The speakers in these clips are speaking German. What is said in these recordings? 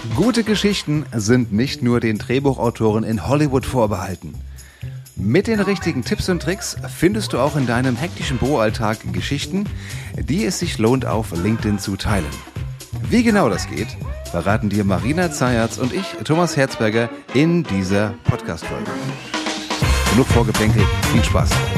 Gute Geschichten sind nicht nur den Drehbuchautoren in Hollywood vorbehalten. Mit den richtigen Tipps und Tricks findest du auch in deinem hektischen Büroalltag Geschichten, die es sich lohnt, auf LinkedIn zu teilen. Wie genau das geht, verraten dir Marina Zayatz und ich, Thomas Herzberger, in dieser Podcast-Folge. Genug Vorgeplänkel, viel Spaß dabei.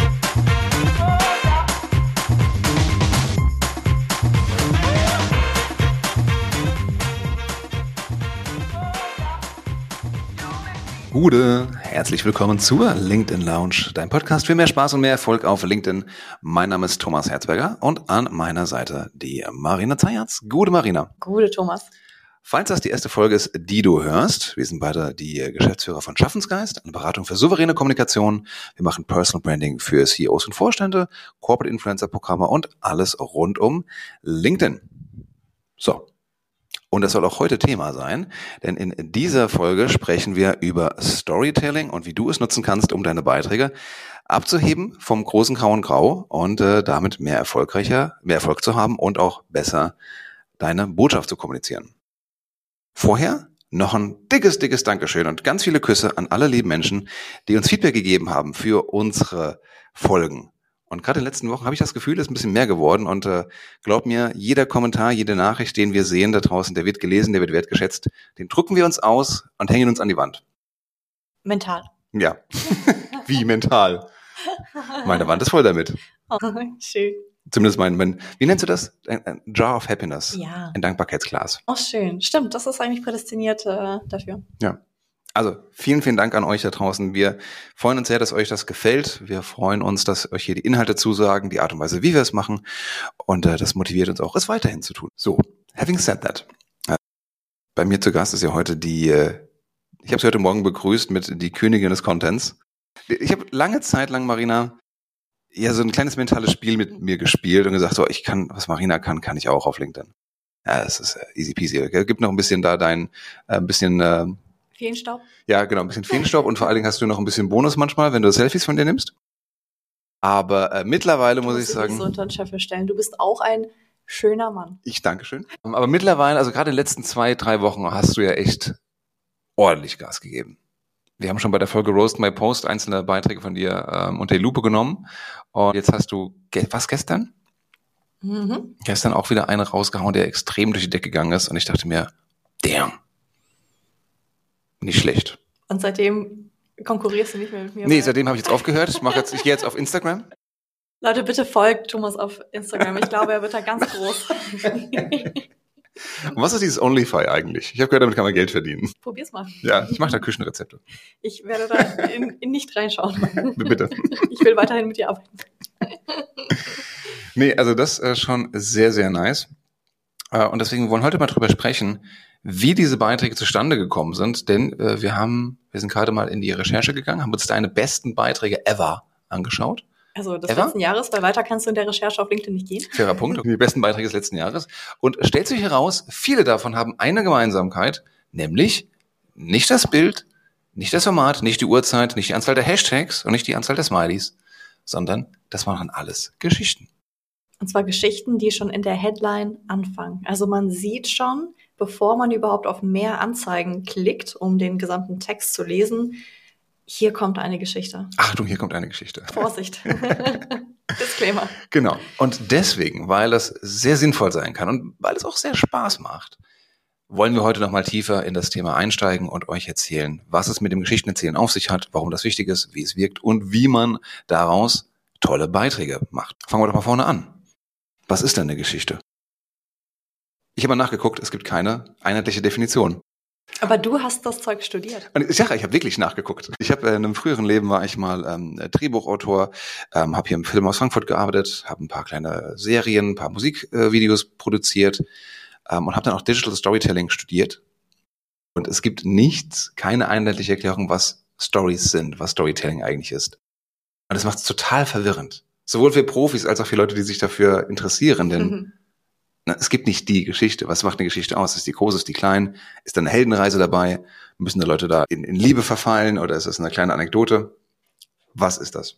Gute, herzlich willkommen zur LinkedIn Lounge, dein Podcast für mehr Spaß und mehr Erfolg auf LinkedIn. Mein Name ist Thomas Herzberger und an meiner Seite die Marina Zayatz. Gute Marina. Gute Thomas. Falls das die erste Folge ist, die du hörst, wir sind beide die Geschäftsführer von Schaffensgeist, eine Beratung für souveräne Kommunikation. Wir machen Personal Branding für CEOs und Vorstände, Corporate Influencer Programme und alles rund um LinkedIn. So. Und das soll auch heute Thema sein, denn in dieser Folge sprechen wir über Storytelling und wie du es nutzen kannst, um deine Beiträge abzuheben vom großen grauen Grau und damit mehr Erfolg zu haben und auch besser deine Botschaft zu kommunizieren. Vorher noch ein dickes Dankeschön und ganz viele Küsse an alle lieben Menschen, die uns Feedback gegeben haben für unsere Folgen. Und gerade in den letzten Wochen habe ich das Gefühl, es ist ein bisschen mehr geworden. Und glaub mir, jeder Kommentar, jede Nachricht, den wir sehen da draußen, der wird gelesen, der wird wertgeschätzt. Den drucken wir uns aus und hängen uns an die Wand. Mental. Ja, wie mental. Meine Wand ist voll damit. Oh, schön. Zumindest wie nennst du das? Ein Jar of Happiness. Ja. Ein Dankbarkeitsglas. Oh, schön. Stimmt, das ist eigentlich prädestiniert dafür. Ja. Also vielen Dank an euch da draußen. Wir freuen uns sehr, dass euch das gefällt. Wir freuen uns, dass euch hier die Inhalte zusagen, die Art und Weise, wie wir es machen. Und das motiviert uns auch, es weiterhin zu tun. So, having said that. Bei mir zu Gast ist ja heute ich habe sie heute Morgen begrüßt mit die Königin des Contents. Ich habe lange Zeit lang, Marina, ja so ein kleines mentales Spiel mit mir gespielt und gesagt, so was Marina kann ich auch auf LinkedIn. Ja, es ist easy peasy. Gib noch ein bisschen da Feenstaub? Ja, genau, ein bisschen Feenstaub und vor allen Dingen hast du noch ein bisschen Bonus manchmal, wenn du Selfies von dir nimmst. Aber mittlerweile muss ich sagen... Du musst dich so unter den Scheffel stellen. Du bist auch ein schöner Mann. Ich danke schön. Aber mittlerweile, also gerade in den letzten 2-3 Wochen hast du ja echt ordentlich Gas gegeben. Wir haben schon bei der Folge Roast My Post einzelne Beiträge von dir unter die Lupe genommen. Und jetzt hast du, gestern? Mhm. Gestern auch wieder einen rausgehauen, der extrem durch die Decke gegangen ist. Und ich dachte mir, damn. Nicht schlecht. Und seitdem konkurrierst du nicht mehr mit mir? Nee, seitdem habe ich jetzt aufgehört. Ich gehe jetzt auf Instagram. Leute, bitte folgt Thomas auf Instagram. Ich glaube, er wird da ganz groß. Und was ist dieses OnlyFi eigentlich? Ich habe gehört, damit kann man Geld verdienen. Probier's mal. Ja, ich mache da Küchenrezepte. Ich werde da in nicht reinschauen. Bitte. Ich will weiterhin mit dir arbeiten. Nee, also das ist schon sehr, sehr nice. Und deswegen wollen wir heute mal drüber sprechen, wie diese Beiträge zustande gekommen sind, denn wir sind gerade mal in die Recherche gegangen, haben uns deine besten Beiträge ever angeschaut. Also des letzten Jahres, weil weiter kannst du in der Recherche auf LinkedIn nicht gehen. Fairer Punkt, die besten Beiträge des letzten Jahres. Und stellt sich heraus, viele davon haben eine Gemeinsamkeit, nämlich nicht das Bild, nicht das Format, nicht die Uhrzeit, nicht die Anzahl der Hashtags und nicht die Anzahl der Smileys, sondern das waren alles Geschichten. Und zwar Geschichten, die schon in der Headline anfangen. Also man sieht schon, bevor man überhaupt auf mehr Anzeigen klickt, um den gesamten Text zu lesen, hier kommt eine Geschichte. Achtung, hier kommt eine Geschichte. Vorsicht. Disclaimer. Genau. Und deswegen, weil das sehr sinnvoll sein kann und weil es auch sehr Spaß macht, wollen wir heute nochmal tiefer in das Thema einsteigen und euch erzählen, was es mit dem Geschichtenerzählen auf sich hat, warum das wichtig ist, wie es wirkt und wie man daraus tolle Beiträge macht. Fangen wir doch mal vorne an. Was ist denn eine Geschichte? Ich habe mal nachgeguckt, es gibt keine einheitliche Definition. Aber du hast das Zeug studiert. Und ich habe wirklich nachgeguckt. Ich habe in einem früheren Leben war ich mal Drehbuchautor, habe hier im Filmhaus Frankfurt gearbeitet, habe ein paar kleine Serien, ein paar Musikvideos produziert und habe dann auch Digital Storytelling studiert. Und es gibt keine einheitliche Erklärung, was Stories sind, was Storytelling eigentlich ist. Und das macht es total verwirrend. Sowohl für Profis als auch für Leute, die sich dafür interessieren, denn es gibt nicht die Geschichte. Was macht eine Geschichte aus? Ist die groß, ist die klein? Ist da eine Heldenreise dabei? Müssen da Leute da in Liebe verfallen oder ist das eine kleine Anekdote? Was ist das?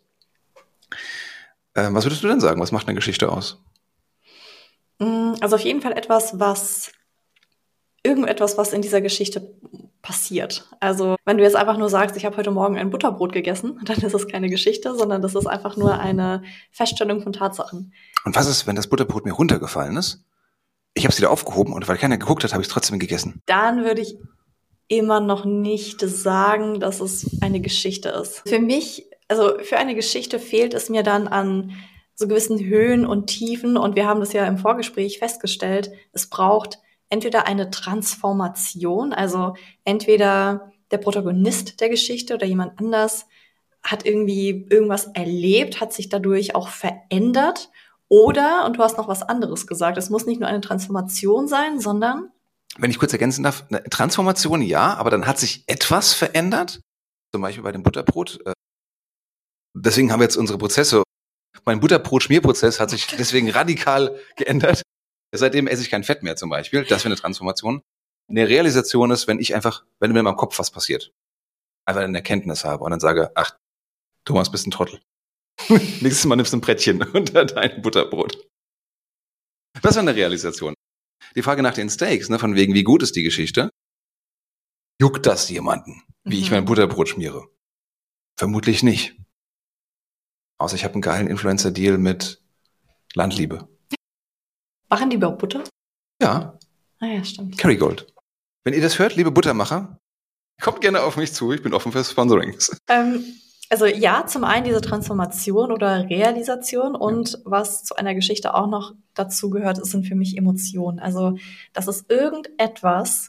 Was würdest du denn sagen? Was macht eine Geschichte aus? Also auf jeden Fall etwas, was irgendetwas, was in dieser Geschichte passiert. Also wenn du jetzt einfach nur sagst, ich habe heute Morgen ein Butterbrot gegessen, dann ist es keine Geschichte, sondern das ist einfach nur eine Feststellung von Tatsachen. Und was ist, wenn das Butterbrot mir runtergefallen ist? Ich habe es wieder aufgehoben und weil keiner geguckt hat, habe ich es trotzdem gegessen. Dann würde ich immer noch nicht sagen, dass es eine Geschichte ist. Für mich, also für eine Geschichte fehlt es mir dann an so gewissen Höhen und Tiefen. Und wir haben das ja im Vorgespräch festgestellt, es braucht entweder eine Transformation, also entweder der Protagonist der Geschichte oder jemand anders hat irgendwie irgendwas erlebt, hat sich dadurch auch verändert. Oder, und du hast noch was anderes gesagt, es muss nicht nur eine Transformation sein, sondern... Wenn ich kurz ergänzen darf, eine Transformation ja, aber dann hat sich etwas verändert. Zum Beispiel bei dem Butterbrot. Deswegen haben wir jetzt unsere Prozesse. Mein Butterbrot-Schmierprozess hat sich deswegen radikal geändert. Seitdem esse ich kein Fett mehr zum Beispiel. Das wäre eine Transformation. Eine Realisation ist, wenn mir in meinem Kopf was passiert. Einfach eine Erkenntnis habe und dann sage, ach, Thomas, bist ein Trottel. Nächstes Mal nimmst du ein Brettchen unter dein Butterbrot. Das war eine Realisation. Die Frage nach den Steaks, ne, von wegen, wie gut ist die Geschichte? Juckt das jemanden, wie ich mein Butterbrot schmiere? Vermutlich nicht. Außer ich habe einen geilen Influencer-Deal mit Landliebe. Machen die überhaupt Butter? Ja. Ah ja, stimmt. Kerrygold. Wenn ihr das hört, liebe Buttermacher, kommt gerne auf mich zu. Ich bin offen für Sponsorings. Also ja, zum einen diese Transformation oder Realisation und was zu einer Geschichte auch noch dazu gehört, sind für mich Emotionen. Also, dass es irgendetwas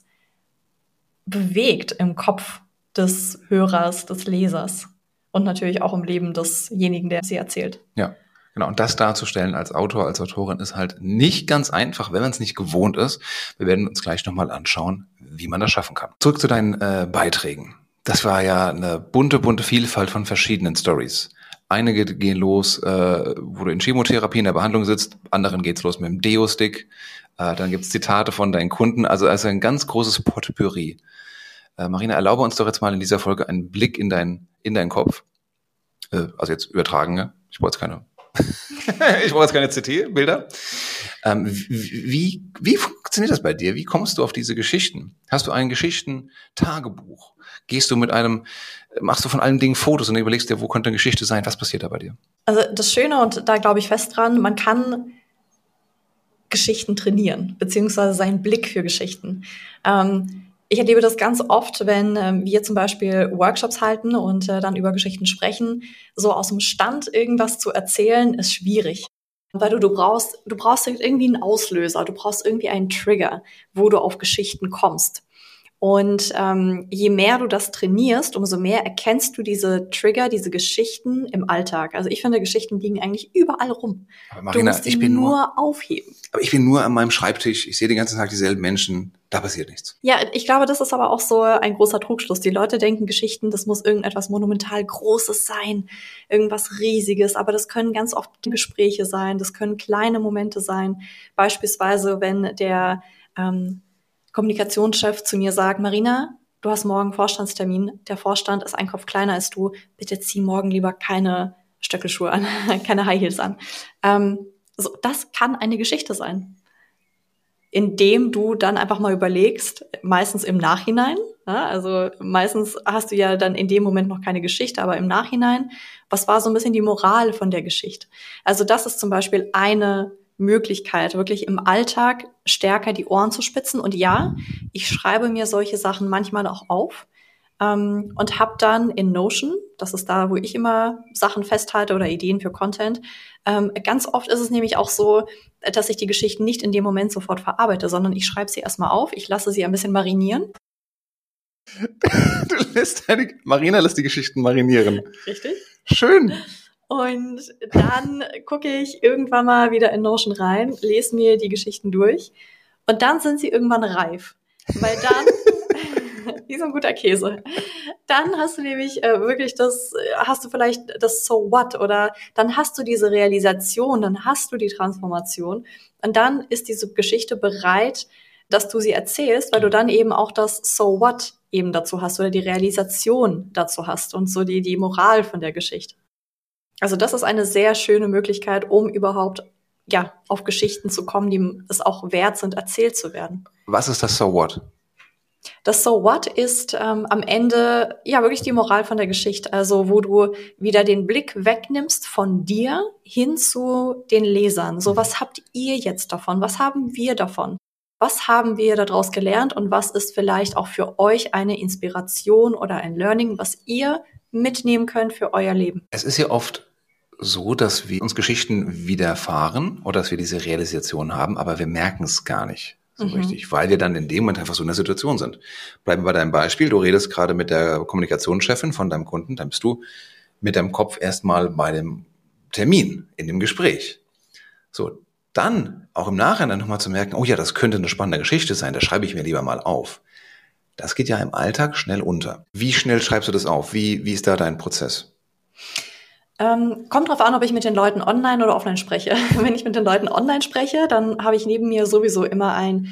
bewegt im Kopf des Hörers, des Lesers und natürlich auch im Leben desjenigen, der sie erzählt. Ja, genau. Und das darzustellen als Autor, als Autorin ist halt nicht ganz einfach, wenn man es nicht gewohnt ist. Wir werden uns gleich nochmal anschauen, wie man das schaffen kann. Zurück zu deinen Beiträgen. Das war ja eine bunte Vielfalt von verschiedenen Stories. Einige gehen los, wo du in Chemotherapie in der Behandlung sitzt, anderen geht's los mit dem Deo-Stick. Dann gibt's Zitate von deinen Kunden, also ein ganz großes Potpourri. Marina, erlaube uns doch jetzt mal in dieser Folge einen Blick in deinen Kopf. Also jetzt übertragen, ne? Ich brauche jetzt keine CT-Bilder. Wie funktioniert das bei dir? Wie kommst du auf diese Geschichten? Hast du ein Geschichten-Tagebuch? Machst du von allen Dingen Fotos und überlegst dir, wo könnte eine Geschichte sein? Was passiert da bei dir? Also das Schöne, und da glaube ich fest dran, man kann Geschichten trainieren, beziehungsweise seinen Blick für Geschichten. Ich erlebe das ganz oft, wenn wir zum Beispiel Workshops halten und dann über Geschichten sprechen. So aus dem Stand irgendwas zu erzählen, ist schwierig. Weil du brauchst irgendwie einen Auslöser, du brauchst irgendwie einen Trigger, wo du auf Geschichten kommst. Und je mehr du das trainierst, umso mehr erkennst du diese Trigger, diese Geschichten im Alltag. Also ich finde, Geschichten liegen eigentlich überall rum. Aber Marina, du musst die nur aufheben. Aber ich bin nur an meinem Schreibtisch, ich sehe den ganzen Tag dieselben Menschen, da passiert nichts. Ja, ich glaube, das ist aber auch so ein großer Trugschluss. Die Leute denken, Geschichten, das muss irgendetwas monumental Großes sein, irgendwas Riesiges. Aber das können ganz oft Gespräche sein, das können kleine Momente sein. Beispielsweise, wenn der Kommunikationschef zu mir sagt, Marina, du hast morgen Vorstandstermin, der Vorstand ist ein Kopf kleiner als du, bitte zieh morgen lieber keine Stöckelschuhe an, keine High Heels an. Also das kann eine Geschichte sein, indem du dann einfach mal überlegst, meistens im Nachhinein, ja, also meistens hast du ja dann in dem Moment noch keine Geschichte, aber im Nachhinein, was war so ein bisschen die Moral von der Geschichte? Also das ist zum Beispiel eine Möglichkeit, wirklich im Alltag stärker die Ohren zu spitzen. Und ja, ich schreibe mir solche Sachen manchmal auch auf und habe dann in Notion, das ist da, wo ich immer Sachen festhalte oder Ideen für Content, ganz oft ist es nämlich auch so, dass ich die Geschichten nicht in dem Moment sofort verarbeite, sondern ich schreibe sie erstmal auf, ich lasse sie ein bisschen marinieren. Marina lässt die Geschichten marinieren. Richtig. Schön. Und dann gucke ich irgendwann mal wieder in Notion rein, lese mir die Geschichten durch und dann sind sie irgendwann reif. Weil dann, wie so ein guter Käse, dann hast du nämlich hast du vielleicht das So What oder dann hast du diese Realisation, dann hast du die Transformation und dann ist diese Geschichte bereit, dass du sie erzählst, weil du dann eben auch das So What eben dazu hast oder die Realisation dazu hast und so die Moral von der Geschichte. Also das ist eine sehr schöne Möglichkeit, um überhaupt auf Geschichten zu kommen, die es auch wert sind, erzählt zu werden. Was ist das So What? Das So What ist am Ende wirklich die Moral von der Geschichte. Also wo du wieder den Blick wegnimmst von dir hin zu den Lesern. So, was habt ihr jetzt davon? Was haben wir davon? Was haben wir daraus gelernt? Und was ist vielleicht auch für euch eine Inspiration oder ein Learning, was ihr mitnehmen könnt für euer Leben? Es ist ja oft so, dass wir uns Geschichten widerfahren oder dass wir diese Realisation haben, aber wir merken es gar nicht so richtig, weil wir dann in dem Moment einfach so in der Situation sind. Bleiben wir bei deinem Beispiel. Du redest gerade mit der Kommunikationschefin von deinem Kunden, dann bist du mit deinem Kopf erstmal bei dem Termin, in dem Gespräch. So, dann auch im Nachhinein nochmal zu merken, oh ja, das könnte eine spannende Geschichte sein, das schreibe ich mir lieber mal auf. Das geht ja im Alltag schnell unter. Wie schnell schreibst du das auf? Wie ist da dein Prozess? Kommt drauf an, ob ich mit den Leuten online oder offline spreche. Wenn ich mit den Leuten online spreche, dann habe ich neben mir sowieso immer ein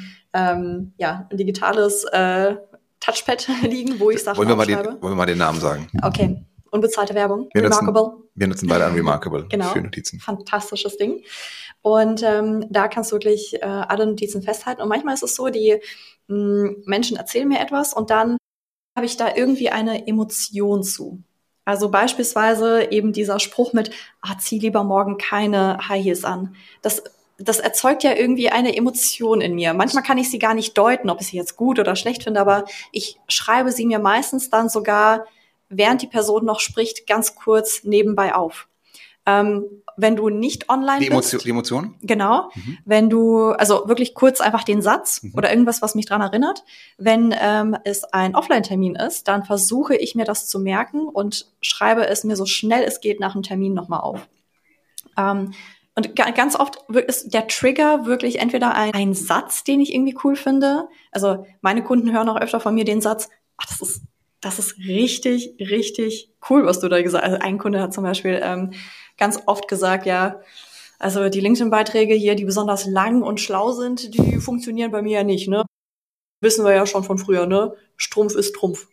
digitales Touchpad liegen, wo ich Sachen aufschreibe. Wollen wir mal den Namen sagen? Okay. Unbezahlte Werbung. Remarkable. Wir nutzen beide ein Remarkable genau. Für Notizen. Fantastisches Ding. Und da kannst du wirklich alle Notizen festhalten. Und manchmal ist es so, die Menschen erzählen mir etwas und dann habe ich da irgendwie eine Emotion zu. Also beispielsweise eben dieser Spruch mit, zieh lieber morgen keine High Heels an. Das erzeugt ja irgendwie eine Emotion in mir. Manchmal kann ich sie gar nicht deuten, ob ich sie jetzt gut oder schlecht finde, aber ich schreibe sie mir meistens dann sogar, während die Person noch spricht, ganz kurz nebenbei auf. Wenn du nicht online bist. Die Emotion? Genau. Wenn du, also wirklich kurz einfach den Satz oder irgendwas, was mich dran erinnert. Wenn es ein Offline-Termin ist, dann versuche ich mir das zu merken und schreibe es mir so schnell es geht nach dem Termin nochmal auf. Und ganz oft ist der Trigger wirklich entweder ein Satz, den ich irgendwie cool finde. Also meine Kunden hören auch öfter von mir den Satz, das ist richtig, richtig cool, was du da gesagt hast. Also ein Kunde hat zum Beispiel ganz oft gesagt, also die LinkedIn-Beiträge hier, die besonders lang und schlau sind, die funktionieren bei mir ja nicht, ne? Wissen wir ja schon von früher, ne? Strumpf ist Trumpf.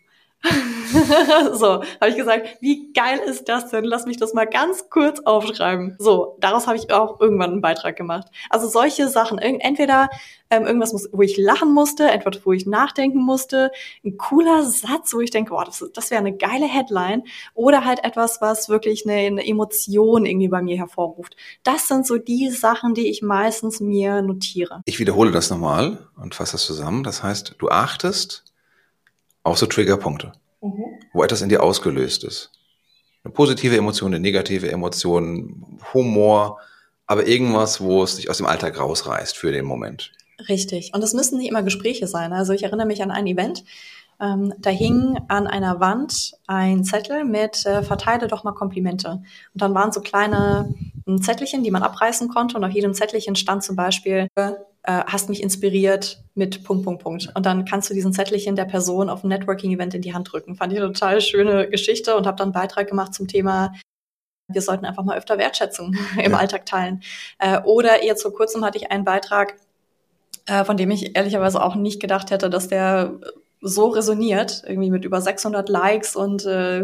So, habe ich gesagt, wie geil ist das denn? Lass mich das mal ganz kurz aufschreiben. So, daraus habe ich auch irgendwann einen Beitrag gemacht. Also solche Sachen, entweder irgendwas, wo ich lachen musste, entweder wo ich nachdenken musste, ein cooler Satz, wo ich denke, das wäre eine geile Headline, oder halt etwas, was wirklich eine Emotion irgendwie bei mir hervorruft. Das sind so die Sachen, die ich meistens mir notiere. Ich wiederhole das nochmal und fasse das zusammen. Das heißt, du achtest auf so Triggerpunkte, wo etwas in dir ausgelöst ist. Eine positive Emotion, eine negative Emotion, Humor, aber irgendwas, wo es dich aus dem Alltag rausreißt für den Moment. Richtig. Und es müssen nicht immer Gespräche sein. Also ich erinnere mich an ein Event, da hing an einer Wand ein Zettel mit verteile doch mal Komplimente. Und dann waren so kleine Zettelchen, die man abreißen konnte, und auf jedem Zettelchen stand zum Beispiel hast mich inspiriert mit ... Und dann kannst du diesen Zettelchen der Person auf dem Networking-Event in die Hand drücken. Fand ich eine total schöne Geschichte und habe dann einen Beitrag gemacht zum Thema, wir sollten einfach mal öfter Wertschätzung im Alltag teilen. Oder jetzt vor kurzem hatte ich einen Beitrag, von dem ich ehrlicherweise auch nicht gedacht hätte, dass der so resoniert, irgendwie mit über 600 Likes und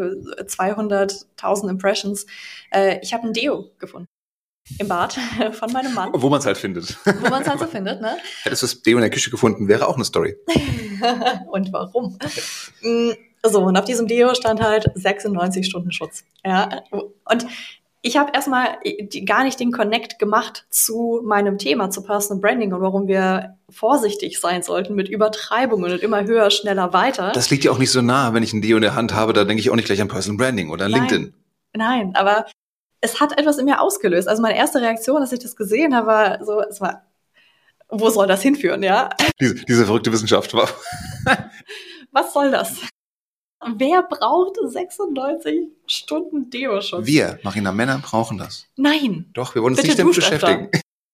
200.000 Impressions. Ich habe ein Deo gefunden. Im Bad von meinem Mann. Wo man es halt findet. Wo man es halt so findet, ne? Hättest du das Deo in der Küche gefunden, wäre auch eine Story. Und warum? So, und auf diesem Deo stand halt 96 Stunden Schutz. Ja, und ich habe erstmal gar nicht den Connect gemacht zu meinem Thema, zu Personal Branding und warum wir vorsichtig sein sollten mit Übertreibungen und immer höher, schneller, weiter. Das liegt ja auch nicht so nah, wenn ich ein Deo in der Hand habe, da denke ich auch nicht gleich an Personal Branding oder an LinkedIn. Nein, aber es hat etwas in mir ausgelöst. Also meine erste Reaktion, als ich das gesehen habe, war so, wo soll das hinführen, ja? Diese verrückte Wissenschaft war. Was soll das? Wer braucht 96 Stunden Deo-Schutz? Wir, Marina, Männer brauchen das. Nein. Doch, wir wollen uns nicht damit beschäftigen.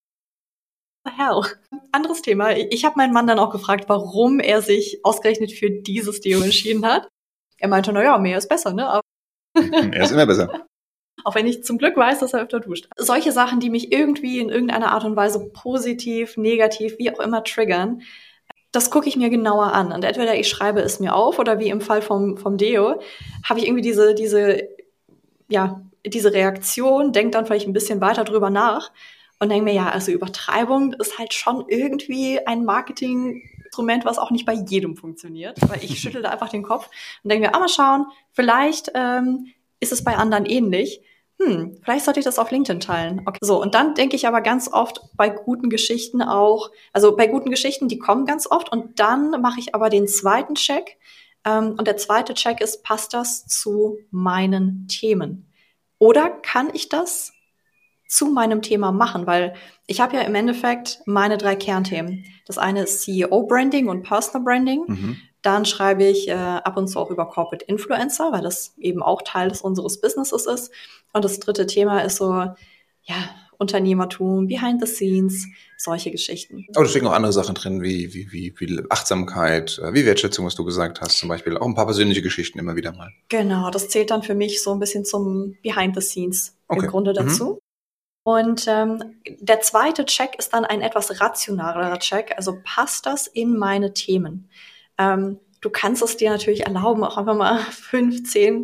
Hell. Anderes Thema. Ich habe meinen Mann dann auch gefragt, warum er sich ausgerechnet für dieses Deo entschieden hat. Er meinte, mehr ist besser, ne? Aber er ist immer besser. Auch wenn ich zum Glück weiß, dass er öfter duscht. Solche Sachen, die mich irgendwie in irgendeiner Art und Weise positiv, negativ, wie auch immer triggern, das gucke ich mir genauer an. Und entweder ich schreibe es mir auf oder wie im Fall vom Deo, habe ich irgendwie diese Reaktion, denke dann vielleicht ein bisschen weiter drüber nach und denke mir, ja, also Übertreibung ist halt schon irgendwie ein Marketinginstrument, was auch nicht bei jedem funktioniert, weil ich schüttel da einfach den Kopf und denke mir, mal schauen, vielleicht ist es bei anderen ähnlich. Vielleicht sollte ich das auf LinkedIn teilen. Okay. So, und dann denke ich aber ganz oft bei guten Geschichten auch, also bei guten Geschichten, die kommen ganz oft und dann mache ich aber den zweiten Check. Und der zweite Check ist, passt das zu meinen Themen? Oder kann ich das zu meinem Thema machen? Weil ich habe ja im Endeffekt meine 3 Kernthemen. Das eine ist CEO-Branding und Personal Branding. Dann schreibe ich ab und zu auch über Corporate Influencer, weil das eben auch Teil unseres Businesses ist. Und das dritte Thema ist so, ja, Unternehmertum, Behind the Scenes, solche Geschichten. Aber da stecken auch andere Sachen drin, wie Achtsamkeit, wie Wertschätzung, was du gesagt hast, zum Beispiel. Auch ein paar persönliche Geschichten immer wieder mal. Genau, das zählt dann für mich so ein bisschen zum Behind the Scenes im Grunde dazu. Und der zweite Check ist dann ein etwas rationalerer Check. Also passt das in meine Themen? Du kannst es dir natürlich erlauben, auch einfach mal 15%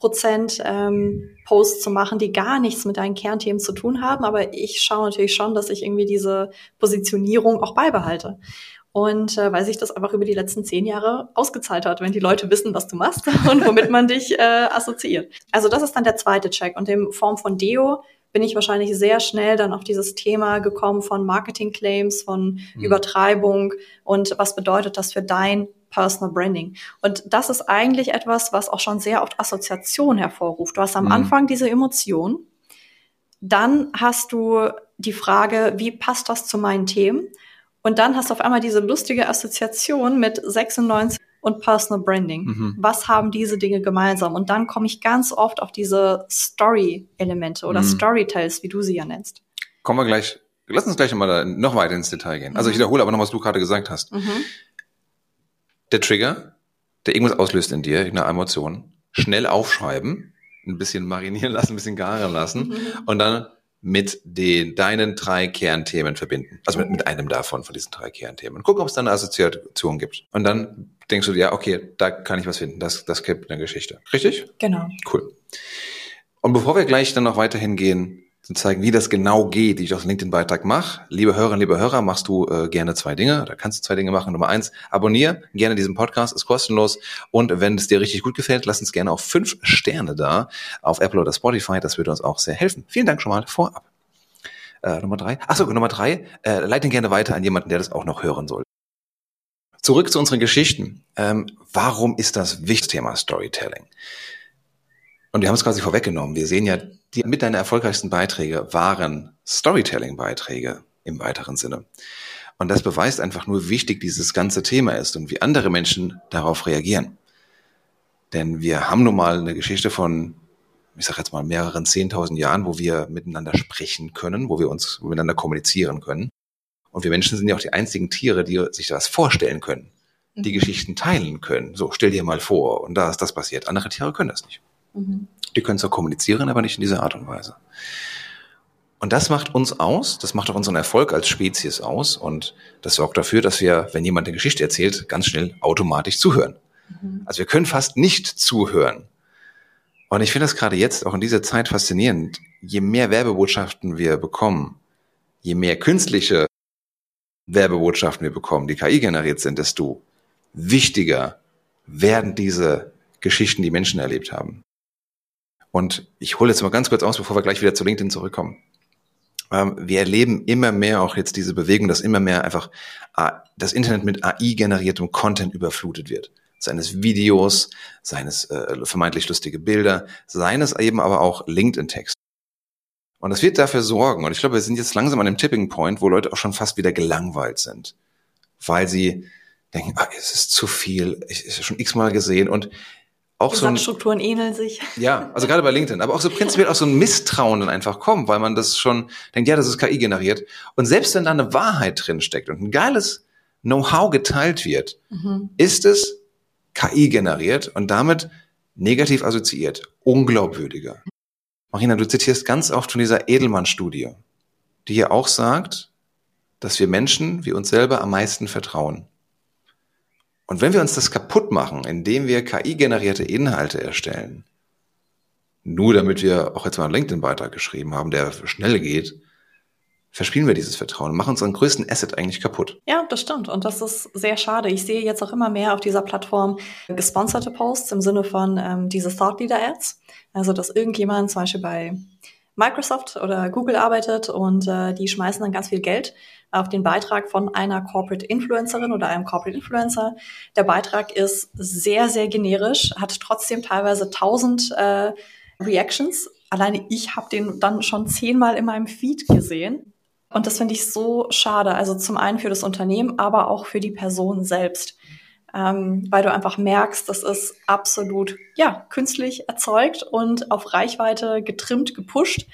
Posts zu machen, die gar nichts mit deinen Kernthemen zu tun haben. Aber ich schaue natürlich schon, dass ich irgendwie diese Positionierung auch beibehalte. Und weil sich das einfach über die letzten 10 Jahre ausgezahlt hat, wenn die Leute wissen, was du machst und womit man dich assoziiert. Also das ist dann der zweite Check. Und in Form von Deo bin ich wahrscheinlich sehr schnell dann auf dieses Thema gekommen von Marketing-Claims, von Übertreibung und was bedeutet das für dein Personal Branding. Und das ist eigentlich etwas, was auch schon sehr oft Assoziation hervorruft. Du hast am Anfang diese Emotion, dann hast du die Frage, wie passt das zu meinen Themen? Und dann hast du auf einmal diese lustige Assoziation mit 96 und Personal Branding. Was haben diese Dinge gemeinsam? Und dann komme ich ganz oft auf diese Story-Elemente oder Storytells, wie du sie ja nennst. Kommen wir gleich, lass uns gleich mal noch weiter ins Detail gehen. Also ich wiederhole aber noch, was du gerade gesagt hast. Der Trigger, der irgendwas auslöst in dir, irgendeine Emotion, schnell aufschreiben, ein bisschen marinieren lassen, ein bisschen garen lassen und dann mit deinen 3 Kernthemen verbinden. Also mit einem davon, von diesen 3 Kernthemen. Guck, ob es da eine Assoziation gibt. Und dann denkst du dir, ja, okay, da kann ich was finden. Das gibt eine Geschichte. Richtig? Genau. Cool. Und bevor wir gleich dann noch weiterhin gehen, zu zeigen, wie das genau geht, die ich aus LinkedIn-Beitrag mache. Liebe Hörerinnen, liebe Hörer, machst du gerne 2 Dinge, oder kannst du 2 Dinge machen. Nummer 1, abonniere gerne diesen Podcast, ist kostenlos. Und wenn es dir richtig gut gefällt, lass uns gerne auch 5 Sterne da auf Apple oder Spotify. Das würde uns auch sehr helfen. Vielen Dank schon mal vorab. Nummer 3. Nummer 3. Leite ihn gerne weiter an jemanden, der das auch noch hören soll. Zurück zu unseren Geschichten. Warum ist das wichtige Thema Storytelling? Und wir haben es quasi vorweggenommen. Wir sehen ja, die mit deiner erfolgreichsten Beiträge waren Storytelling-Beiträge im weiteren Sinne. Und das beweist einfach nur, wie wichtig dieses ganze Thema ist und wie andere Menschen darauf reagieren. Denn wir haben nun mal eine Geschichte von, ich sage jetzt mal, mehreren 10.000 Jahren, wo wir miteinander sprechen können, wo wir uns miteinander kommunizieren können. Und wir Menschen sind ja auch die einzigen Tiere, die sich das vorstellen können, die Geschichten teilen können. So, stell dir mal vor, und da ist das passiert. Andere Tiere können das nicht. Die können zwar kommunizieren, aber nicht in dieser Art und Weise. Und das macht uns aus, das macht auch unseren Erfolg als Spezies aus und das sorgt dafür, dass wir, wenn jemand eine Geschichte erzählt, ganz schnell automatisch zuhören. Also wir können fast nicht zuhören. Und ich finde das gerade jetzt, auch in dieser Zeit faszinierend. Je mehr Werbebotschaften wir bekommen, je mehr künstliche Werbebotschaften wir bekommen, die KI generiert sind, desto wichtiger werden diese Geschichten, die Menschen erlebt haben. Und ich hole jetzt mal ganz kurz aus, bevor wir gleich wieder zu LinkedIn zurückkommen. Wir erleben immer mehr auch jetzt diese Bewegung, dass immer mehr einfach das Internet mit AI-generiertem Content überflutet wird. Seines Videos, seines vermeintlich lustige Bilder, seines eben aber auch LinkedIn-Text. Und das wird dafür sorgen, und ich glaube, wir sind jetzt langsam an dem Tipping Point, wo Leute auch schon fast wieder gelangweilt sind. Weil sie denken, es ist zu viel, ich habe schon x-mal gesehen und auch so Strukturen ähneln sich. Ja, also gerade bei LinkedIn, aber auch so prinzipiell auch so ein Misstrauen dann einfach kommt, weil man das schon denkt, ja, das ist KI generiert. Und selbst wenn da eine Wahrheit drin steckt und ein geiles Know-how geteilt wird, ist es KI generiert und damit negativ assoziiert, unglaubwürdiger. Marina, du zitierst ganz oft von dieser Edelmann-Studie, die hier auch sagt, dass wir Menschen wie uns selber am meisten vertrauen. Und wenn wir uns das kaputt machen, indem wir KI-generierte Inhalte erstellen, nur damit wir auch jetzt mal einen LinkedIn-Beitrag geschrieben haben, der schnell geht, verspielen wir dieses Vertrauen und machen unseren größten Asset eigentlich kaputt. Ja, das stimmt. Und das ist sehr schade. Ich sehe jetzt auch immer mehr auf dieser Plattform gesponserte Posts im Sinne von diese Thought Leader Ads. Also, dass irgendjemand zum Beispiel bei Microsoft oder Google arbeitet und die schmeißen dann ganz viel Geld auf den Beitrag von einer Corporate Influencerin oder einem Corporate Influencer. Der Beitrag ist sehr, sehr generisch, hat trotzdem teilweise 1000 Reactions. Alleine ich habe den dann schon 10-mal in meinem Feed gesehen. Und das finde ich so schade. Also zum einen für das Unternehmen, aber auch für die Person selbst. Weil du einfach merkst, das ist absolut künstlich erzeugt und auf Reichweite getrimmt, gepusht.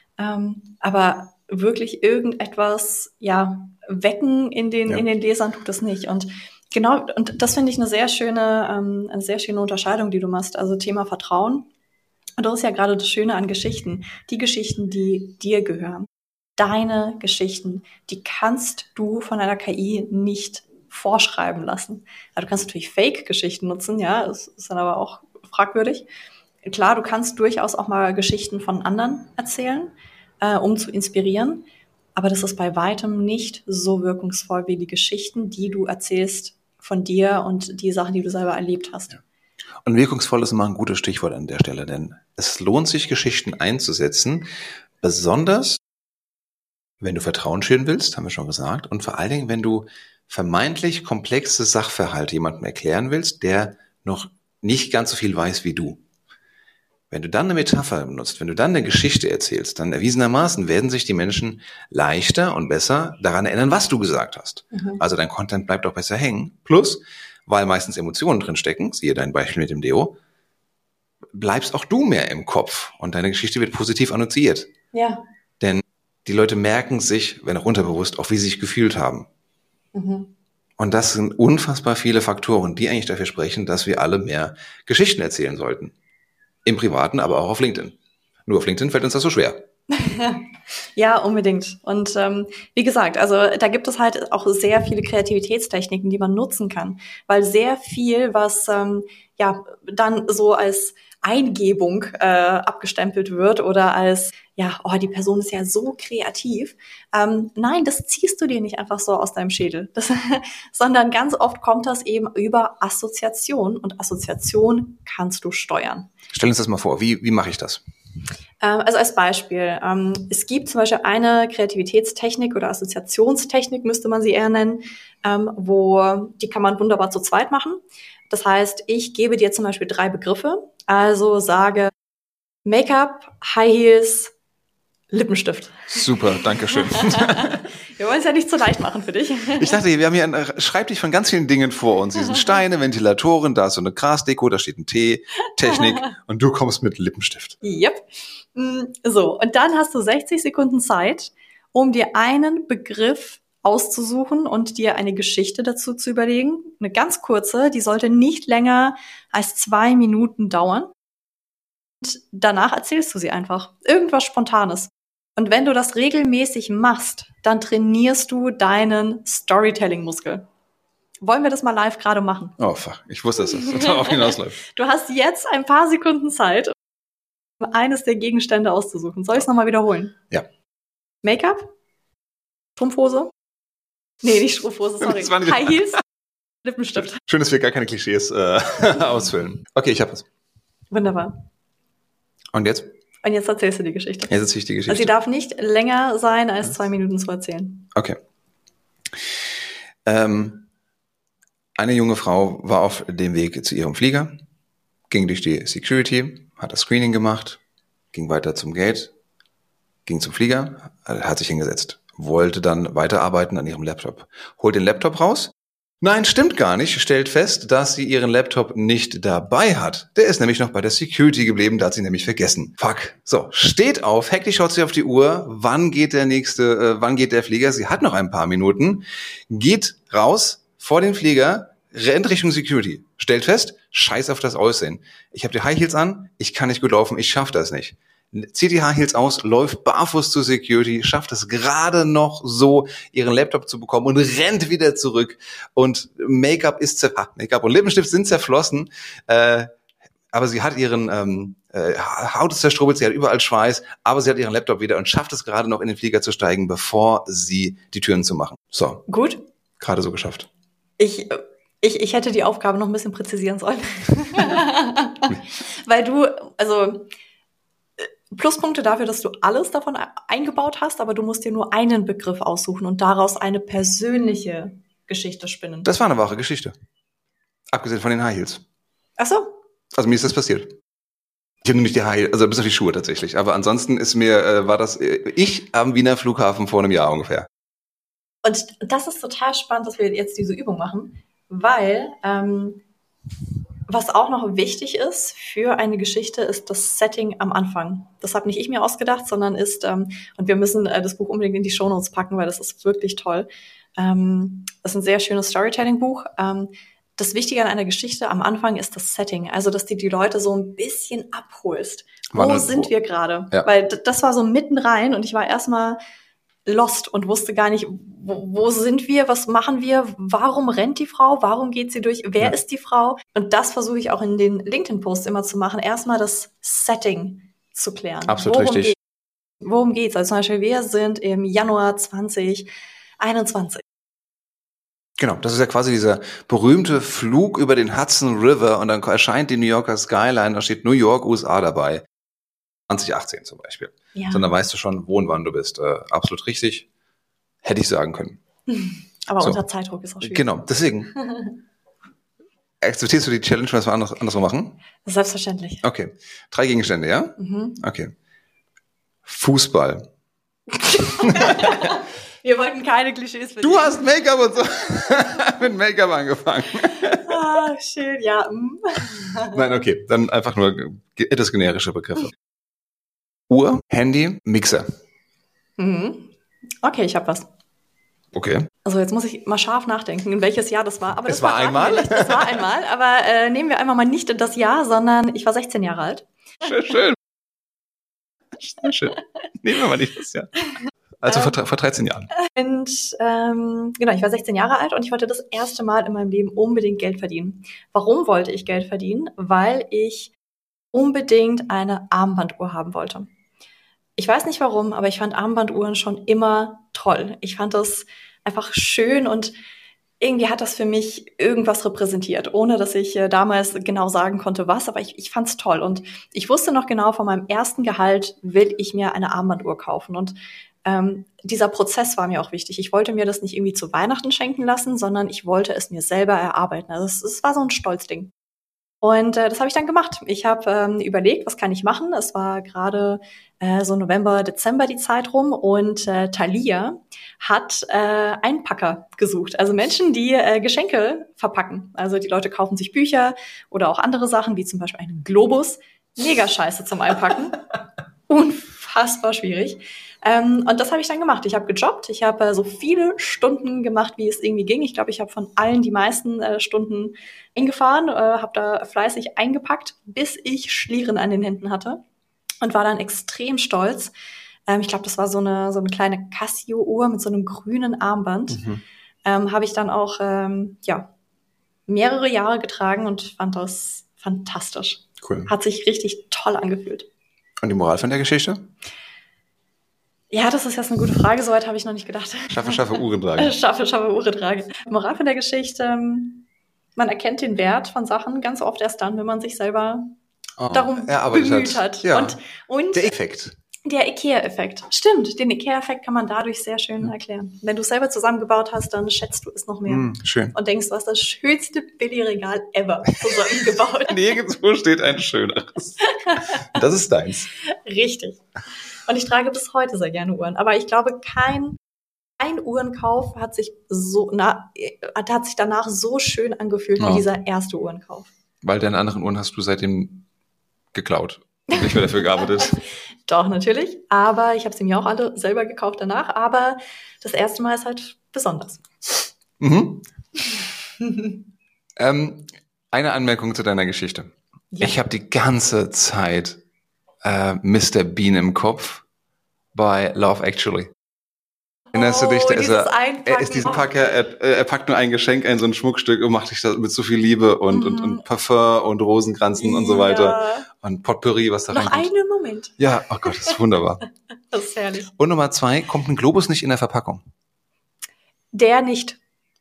Aber wirklich irgendetwas wecken in den Lesern tut es nicht. Und genau, und das finde ich eine sehr schöne Unterscheidung, die du machst. Also Thema Vertrauen. Und das ist ja gerade das Schöne an Geschichten. Die Geschichten, die dir gehören. Deine Geschichten, die kannst du von einer KI nicht vorschreiben lassen. Also du kannst natürlich Fake-Geschichten nutzen, ja, das ist dann aber auch fragwürdig. Klar, du kannst durchaus auch mal Geschichten von anderen erzählen, um zu inspirieren, aber das ist bei weitem nicht so wirkungsvoll wie die Geschichten, die du erzählst von dir und die Sachen, die du selber erlebt hast. Ja. Und wirkungsvoll ist immer ein gutes Stichwort an der Stelle, denn es lohnt sich, Geschichten einzusetzen, besonders wenn du Vertrauen schüren willst, haben wir schon gesagt, und vor allen Dingen, wenn du vermeintlich komplexe Sachverhalte jemandem erklären willst, der noch nicht ganz so viel weiß wie du. Wenn du dann eine Metapher benutzt, wenn du dann eine Geschichte erzählst, dann erwiesenermaßen werden sich die Menschen leichter und besser daran erinnern, was du gesagt hast. Mhm. Also dein Content bleibt auch besser hängen. Plus, weil meistens Emotionen drin stecken, siehe dein Beispiel mit dem Deo, bleibst auch du mehr im Kopf und deine Geschichte wird positiv annonciert. Ja. Denn die Leute merken sich, wenn auch unterbewusst, auch wie sie sich gefühlt haben. Mhm. Und das sind unfassbar viele Faktoren, die eigentlich dafür sprechen, dass wir alle mehr Geschichten erzählen sollten. Im Privaten, aber auch auf LinkedIn. Nur auf LinkedIn fällt uns das so schwer. Ja, unbedingt. Und wie gesagt, also da gibt es halt auch sehr viele Kreativitätstechniken, die man nutzen kann. Weil sehr viel, was dann so als Eingebung abgestempelt wird oder als die Person ist ja so kreativ. Nein, das ziehst du dir nicht einfach so aus deinem Schädel, sondern ganz oft kommt das eben über Assoziation und Assoziation kannst du steuern. Stell uns das mal vor, wie mache ich das? Also als Beispiel, es gibt zum Beispiel eine Kreativitätstechnik oder Assoziationstechnik, müsste man sie eher nennen, die kann man wunderbar zu zweit machen. Das heißt, ich gebe dir zum Beispiel 3 Begriffe, also sage Make-up, High Heels, Lippenstift. Super, danke schön. Wir wollen es ja nicht zu leicht machen für dich. Ich dachte, wir haben hier einen Schreibtisch von ganz vielen Dingen vor uns. Hier sind Steine, Ventilatoren, da ist so eine Grasdeko, da steht ein Tee, Technik und du kommst mit Lippenstift. Yep. So, und dann hast du 60 Sekunden Zeit, um dir einen Begriff auszusuchen und dir eine Geschichte dazu zu überlegen. Eine ganz kurze, die sollte nicht länger als 2 Minuten dauern. Und danach erzählst du sie einfach. Irgendwas Spontanes. Und wenn du das regelmäßig machst, dann trainierst du deinen Storytelling-Muskel. Wollen wir das mal live gerade machen? Oh, fuck. Ich wusste, dass das darauf hinausläuft. Du hast jetzt ein paar Sekunden Zeit, um eines der Gegenstände auszusuchen. Soll ich es nochmal wiederholen? Ja. Make-up? Strumpfhose? Nee, nicht Strumpfhose, sorry. High Heels? Lippenstift. Schön, dass wir gar keine Klischees ausfüllen. Okay, ich habe es. Wunderbar. Und jetzt? Und jetzt erzählst du die Geschichte. Jetzt erzähle ich die Geschichte. Also sie darf nicht länger sein, als 2 Minuten zu erzählen. Okay. Eine junge Frau war auf dem Weg zu ihrem Flieger, ging durch die Security, hat das Screening gemacht, ging weiter zum Gate, ging zum Flieger, hat sich hingesetzt, wollte dann weiterarbeiten an ihrem Laptop. Holt den Laptop raus. Nein, stimmt gar nicht. Stellt fest, dass sie ihren Laptop nicht dabei hat. Der ist nämlich noch bei der Security geblieben, da hat sie nämlich vergessen. Fuck. So, steht auf, hektisch schaut sie auf die Uhr. Wann geht der Flieger? Sie hat noch ein paar Minuten. Geht raus vor den Flieger, rennt Richtung Security. Stellt fest, scheiß auf das Aussehen. Ich habe die High Heels an, ich kann nicht gut laufen, ich schaff das nicht. Zieht die High Heels aus, läuft barfuß zur Security, schafft es gerade noch so, ihren Laptop zu bekommen und rennt wieder zurück. Und Make-up und Lippenstift sind zerflossen, aber sie hat ihren Haut ist zerstrubbelt, sie hat überall Schweiß, aber sie hat ihren Laptop wieder und schafft es gerade noch in den Flieger zu steigen, bevor sie die Türen zu machen. So. Gut. Gerade so geschafft. Ich hätte die Aufgabe noch ein bisschen präzisieren sollen. Weil du, also Pluspunkte dafür, dass du alles davon eingebaut hast, aber du musst dir nur einen Begriff aussuchen und daraus eine persönliche Geschichte spinnen. Das war eine wahre Geschichte. Abgesehen von den High Heels. Ach so. Also mir ist das passiert. Ich habe nur nicht die High Heels, also bis auf die Schuhe tatsächlich. Aber ansonsten war das ich am Wiener Flughafen vor einem Jahr ungefähr. Und das ist total spannend, dass wir jetzt diese Übung machen, weil was auch noch wichtig ist für eine Geschichte, ist das Setting am Anfang. Das habe nicht ich mir ausgedacht, sondern ist, und wir müssen das Buch unbedingt in die Shownotes packen, weil das ist wirklich toll. Das ist ein sehr schönes Storytelling-Buch. Das Wichtige an einer Geschichte am Anfang ist das Setting, also dass du die Leute so ein bisschen abholst. Wo sind wir gerade? Ja. Weil das war so mitten rein und ich war erstmal lost und wusste gar nicht, wo sind wir, was machen wir, warum rennt die Frau, warum geht sie durch, wer ist die Frau? Und das versuche ich auch in den LinkedIn-Posts immer zu machen, erstmal das Setting zu klären. Absolut richtig. Worum geht's? Also zum Beispiel, wir sind im Januar 2021. Genau, das ist ja quasi dieser berühmte Flug über den Hudson River und dann erscheint die New Yorker Skyline, da steht New York, USA dabei. 2018 zum Beispiel. Ja. Sondern weißt du schon, wo und wann du bist. Absolut richtig. Hätte ich sagen können. Aber so. Unter Zeitdruck ist auch schwierig. Genau, deswegen. Akzeptierst du die Challenge, was wir andersrum machen? Selbstverständlich. Okay. 3 Gegenstände, ja? Mhm. Okay. Fußball. Wir wollten keine Klischees Du hast Make-up und so. Mit Make-up angefangen. Ah, schön, ja. Nein, okay. Dann einfach nur etwas generische Begriffe. Uhr, Handy, Mixer. Mhm. Okay, ich habe was. Okay. Also jetzt muss ich mal scharf nachdenken, in welches Jahr das war. Aber das war einmal? Das war einmal, aber nehmen wir einmal mal nicht das Jahr, sondern ich war 16 Jahre alt. Schön. Schön. Nehmen wir mal nicht das Jahr. Also vor 13 Jahren. Und genau, ich war 16 Jahre alt und ich wollte das erste Mal in meinem Leben unbedingt Geld verdienen. Warum wollte ich Geld verdienen? Weil ich unbedingt eine Armbanduhr haben wollte. Ich weiß nicht warum, aber ich fand Armbanduhren schon immer toll. Ich fand das einfach schön und irgendwie hat das für mich irgendwas repräsentiert, ohne dass ich damals genau sagen konnte, was, aber ich fand es toll. Und ich wusste noch genau, von meinem ersten Gehalt will ich mir eine Armbanduhr kaufen. Und dieser Prozess war mir auch wichtig. Ich wollte mir das nicht irgendwie zu Weihnachten schenken lassen, sondern ich wollte es mir selber erarbeiten. Also es war so ein Stolzding. Und das habe ich dann gemacht. Ich habe überlegt, was kann ich machen. Es war gerade so November, Dezember die Zeit rum und Thalia hat Einpacker gesucht. Also Menschen, die Geschenke verpacken. Also die Leute kaufen sich Bücher oder auch andere Sachen, wie zum Beispiel einen Globus. Mega scheiße zum Einpacken. Unfassbar schwierig. Und das habe ich dann gemacht. Ich habe gejobbt. Ich habe so viele Stunden gemacht, wie es irgendwie ging. Ich glaube, ich habe von allen die meisten Stunden eingefahren, habe da fleißig eingepackt, bis ich Schlieren an den Händen hatte und war dann extrem stolz. Ich glaube, das war so eine kleine Casio-Uhr mit so einem grünen Armband. Mhm. Habe ich dann auch mehrere Jahre getragen und fand das fantastisch. Cool. Hat sich richtig toll angefühlt. Und die Moral von der Geschichte? Ja, das ist jetzt eine gute Frage. Soweit habe ich noch nicht gedacht. Schaffe, Uhren tragen. Schaffe, Uhren tragen. Moral von der Geschichte, man erkennt den Wert von Sachen ganz oft erst dann, wenn man sich selber darum bemüht hat. Ja. Und der Effekt. Der IKEA-Effekt. Stimmt, den IKEA-Effekt kann man dadurch sehr schön erklären. Wenn du es selber zusammengebaut hast, dann schätzt du es noch mehr. Schön. Und denkst, du hast das schönste Billigregal ever zusammengebaut. Nirgendwo steht ein schöneres. Das ist deins. Richtig. Und ich trage bis heute sehr gerne Uhren. Aber ich glaube, kein Uhrenkauf hat sich danach so schön angefühlt wie dieser erste Uhrenkauf. Weil deine anderen Uhren hast du seitdem geklaut und nicht mehr dafür gearbeitet. Doch, natürlich. Aber ich habe sie mir auch alle selber gekauft danach. Aber das erste Mal ist halt besonders. Mhm. Eine Anmerkung zu deiner Geschichte. Ja. Ich habe die ganze Zeit Mr. Bean im Kopf bei Love Actually. Erinnerst du dich, dieses Einpacken. er ist diesen Packer, er packt nur ein Geschenk ein, so ein Schmuckstück und macht dich das mit so viel Liebe und Parfum und Rosenkranzen und so weiter. Und Potpourri, was da Noch reinkommt. einen Moment. Ja, oh Gott, das ist wunderbar. Das ist herrlich. Und Nummer 2, kommt ein Globus nicht in der Verpackung? Der nicht.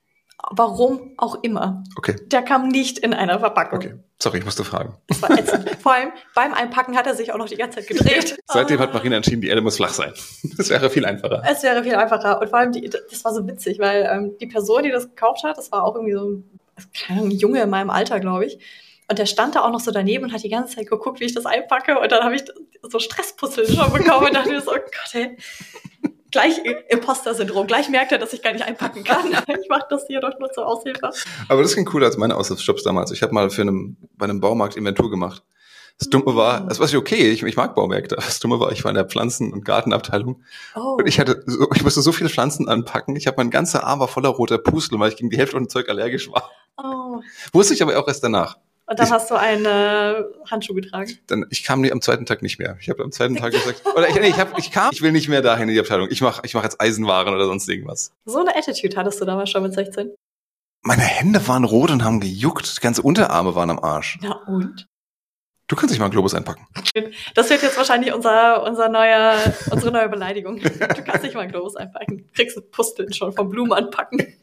Warum auch immer. Okay. Der kam nicht in einer Verpackung. Okay, sorry, ich musste fragen. Das war ätzend. Vor allem beim Einpacken hat er sich auch noch die ganze Zeit gedreht. Seitdem hat Marina entschieden, die Erde muss flach sein. Das wäre viel einfacher. Es wäre viel einfacher. Und vor allem, das war so witzig, weil die Person, die das gekauft hat, das war auch irgendwie so ein Junge in meinem Alter, glaube ich. Und der stand da auch noch so daneben und hat die ganze Zeit geguckt, wie ich das einpacke. Und dann habe ich so Stresspusseln schon bekommen und dachte mir so, oh Gott, ey. Gleich Imposter-Syndrom. Gleich merkt er, dass ich gar nicht einpacken kann. Ich mache das hier doch nur zur Aushilfe. Aber das ging cooler als meine Aushilfsjobs damals. Ich habe mal bei einem Baumarkt Inventur gemacht. Das Dumme war, das war okay, ich mag Baumärkte. Das Dumme war, ich war in der Pflanzen- und Gartenabteilung. Oh. Und ich musste so viele Pflanzen anpacken. Mein ganzer Arm war voller roter Pustel, weil ich gegen die Hälfte von dem Zeug allergisch war. Oh. Wusste ich aber auch erst danach. Und dann hast du einen Handschuh getragen. Ich kam am zweiten Tag nicht mehr. Ich habe am zweiten Tag gesagt, ich will nicht mehr dahin in die Abteilung. Ich mach jetzt Eisenwaren oder sonst irgendwas. So eine Attitude hattest du damals schon mit 16? Meine Hände waren rot und haben gejuckt. Die ganze Unterarme waren am Arsch. Na und? Du kannst nicht mal einen Globus einpacken. Das wird jetzt wahrscheinlich unsere neue Beleidigung. Du kannst nicht mal einen Globus einpacken. Du kriegst einen Pusteln schon vom Blumen anpacken.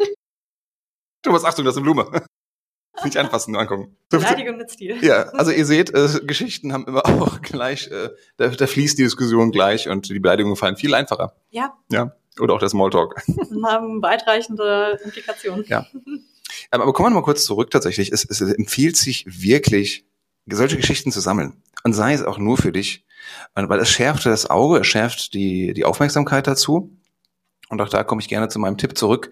Thomas, Achtung, das ist eine Blume. Nicht anfassen, nur angucken. Beleidigung mit Stil. Ja, also ihr seht, Geschichten haben immer auch gleich, da fließt die Diskussion gleich und die Beleidigungen fallen viel einfacher. Ja. Ja. Oder auch der Smalltalk. Und haben weitreichende Implikationen. Ja. Aber kommen wir noch mal kurz zurück tatsächlich. Es empfiehlt sich wirklich, solche Geschichten zu sammeln. Und sei es auch nur für dich. Weil es schärft das Auge, es schärft die Aufmerksamkeit dazu. Und auch da komme ich gerne zu meinem Tipp zurück.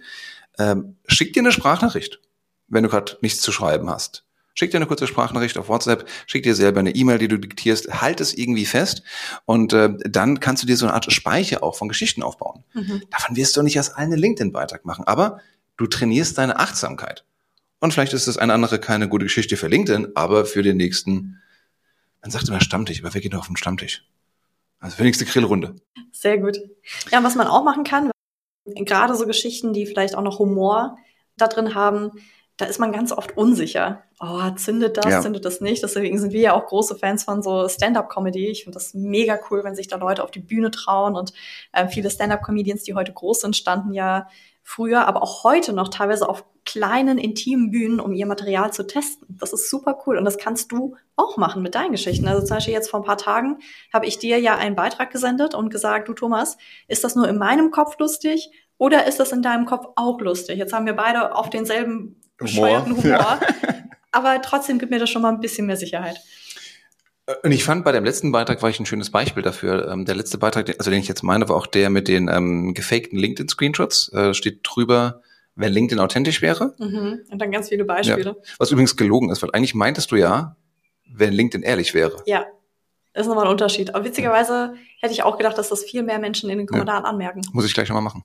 Schick dir eine Sprachnachricht, wenn du gerade nichts zu schreiben hast. Schick dir eine kurze Sprachnachricht auf WhatsApp, schick dir selber eine E-Mail, die du diktierst, halt es irgendwie fest und dann kannst du dir so eine Art Speicher auch von Geschichten aufbauen. Davon wirst du nicht erst einen LinkedIn-Beitrag machen, aber du trainierst deine Achtsamkeit. Und vielleicht ist das eine andere keine gute Geschichte für LinkedIn, aber für den nächsten, man sagt immer Stammtisch, aber wer geht noch auf den Stammtisch? Also für die nächste Grillrunde. Sehr gut. Ja, was man auch machen kann, gerade so Geschichten, die vielleicht auch noch Humor da drin haben, da ist man ganz oft unsicher. Oh, zündet das nicht? Deswegen sind wir ja auch große Fans von so Stand-up-Comedy. Ich finde das mega cool, wenn sich da Leute auf die Bühne trauen. Und viele Stand-up-Comedians, die heute groß sind, standen ja früher, aber auch heute noch teilweise auf kleinen, intimen Bühnen, um ihr Material zu testen. Das ist super cool. Und das kannst du auch machen mit deinen Geschichten. Also zum Beispiel jetzt vor ein paar Tagen habe ich dir ja einen Beitrag gesendet und gesagt, du Thomas, ist das nur in meinem Kopf lustig oder ist das in deinem Kopf auch lustig? Jetzt haben wir beide auf denselben bescheuerten Humor. Ja. Aber trotzdem gibt mir das schon mal ein bisschen mehr Sicherheit. Und ich fand, bei dem letzten Beitrag war ich ein schönes Beispiel dafür. Der letzte Beitrag, den ich jetzt meine, war auch der mit den gefakten LinkedIn-Screenshots. Steht drüber, wenn LinkedIn authentisch wäre. Und dann ganz viele Beispiele. Ja. Was übrigens gelogen ist, weil eigentlich meintest du ja, wenn LinkedIn ehrlich wäre. Ja, das ist nochmal ein Unterschied. Aber witzigerweise hätte ich auch gedacht, dass das viel mehr Menschen in den Kommentaren anmerken. Muss ich gleich nochmal machen.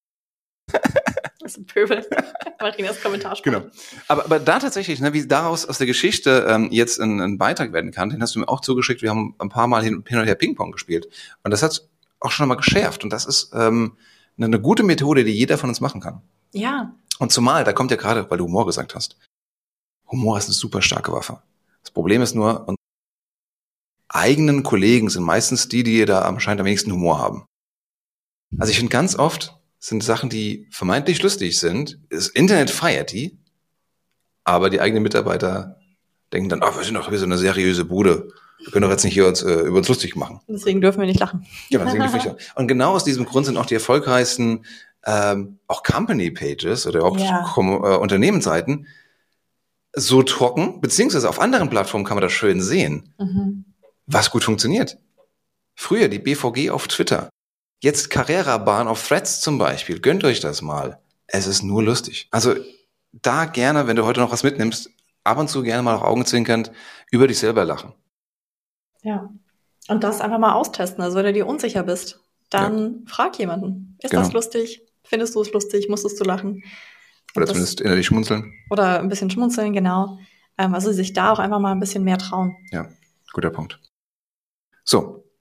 Das ist ein Pöbel. Marinas Kommentar. Genau. Aber da tatsächlich, wie daraus aus der Geschichte jetzt ein Beitrag werden kann, den hast du mir auch zugeschickt. Wir haben ein paar Mal hin und her Ping-Pong gespielt. Und das hat auch schon mal geschärft. Und das ist eine gute Methode, die jeder von uns machen kann. Ja. Und zumal, da kommt ja gerade, weil du Humor gesagt hast. Humor ist eine super starke Waffe. Das Problem ist nur, unsere eigenen Kollegen sind meistens die da anscheinend am wenigsten Humor haben. Also ich finde ganz oft, sind Sachen, die vermeintlich lustig sind. Das Internet feiert die, aber die eigenen Mitarbeiter denken dann, wir sind doch so eine seriöse Bude. Wir können doch jetzt nicht hier über uns lustig machen. Deswegen dürfen wir nicht lachen. Ja, deswegen dürfen wir nicht. Und genau aus diesem Grund sind auch die erfolgreichsten auch Company-Pages oder überhaupt Unternehmensseiten so trocken, beziehungsweise auf anderen Plattformen kann man das schön sehen, was gut funktioniert. Früher die BVG auf Twitter. Jetzt Carrera-Bahn auf Threads zum Beispiel. Gönnt euch das mal. Es ist nur lustig. Also da gerne, wenn du heute noch was mitnimmst, ab und zu gerne mal auch augenzwinkernd über dich selber lachen. Ja. Und das einfach mal austesten. Also wenn du dir unsicher bist, dann frag jemanden. Ist das lustig? Findest du es lustig? Musstest du lachen? Oder zumindest innerlich schmunzeln. Oder ein bisschen schmunzeln, genau. Also sich da auch einfach mal ein bisschen mehr trauen. Ja, guter Punkt. So.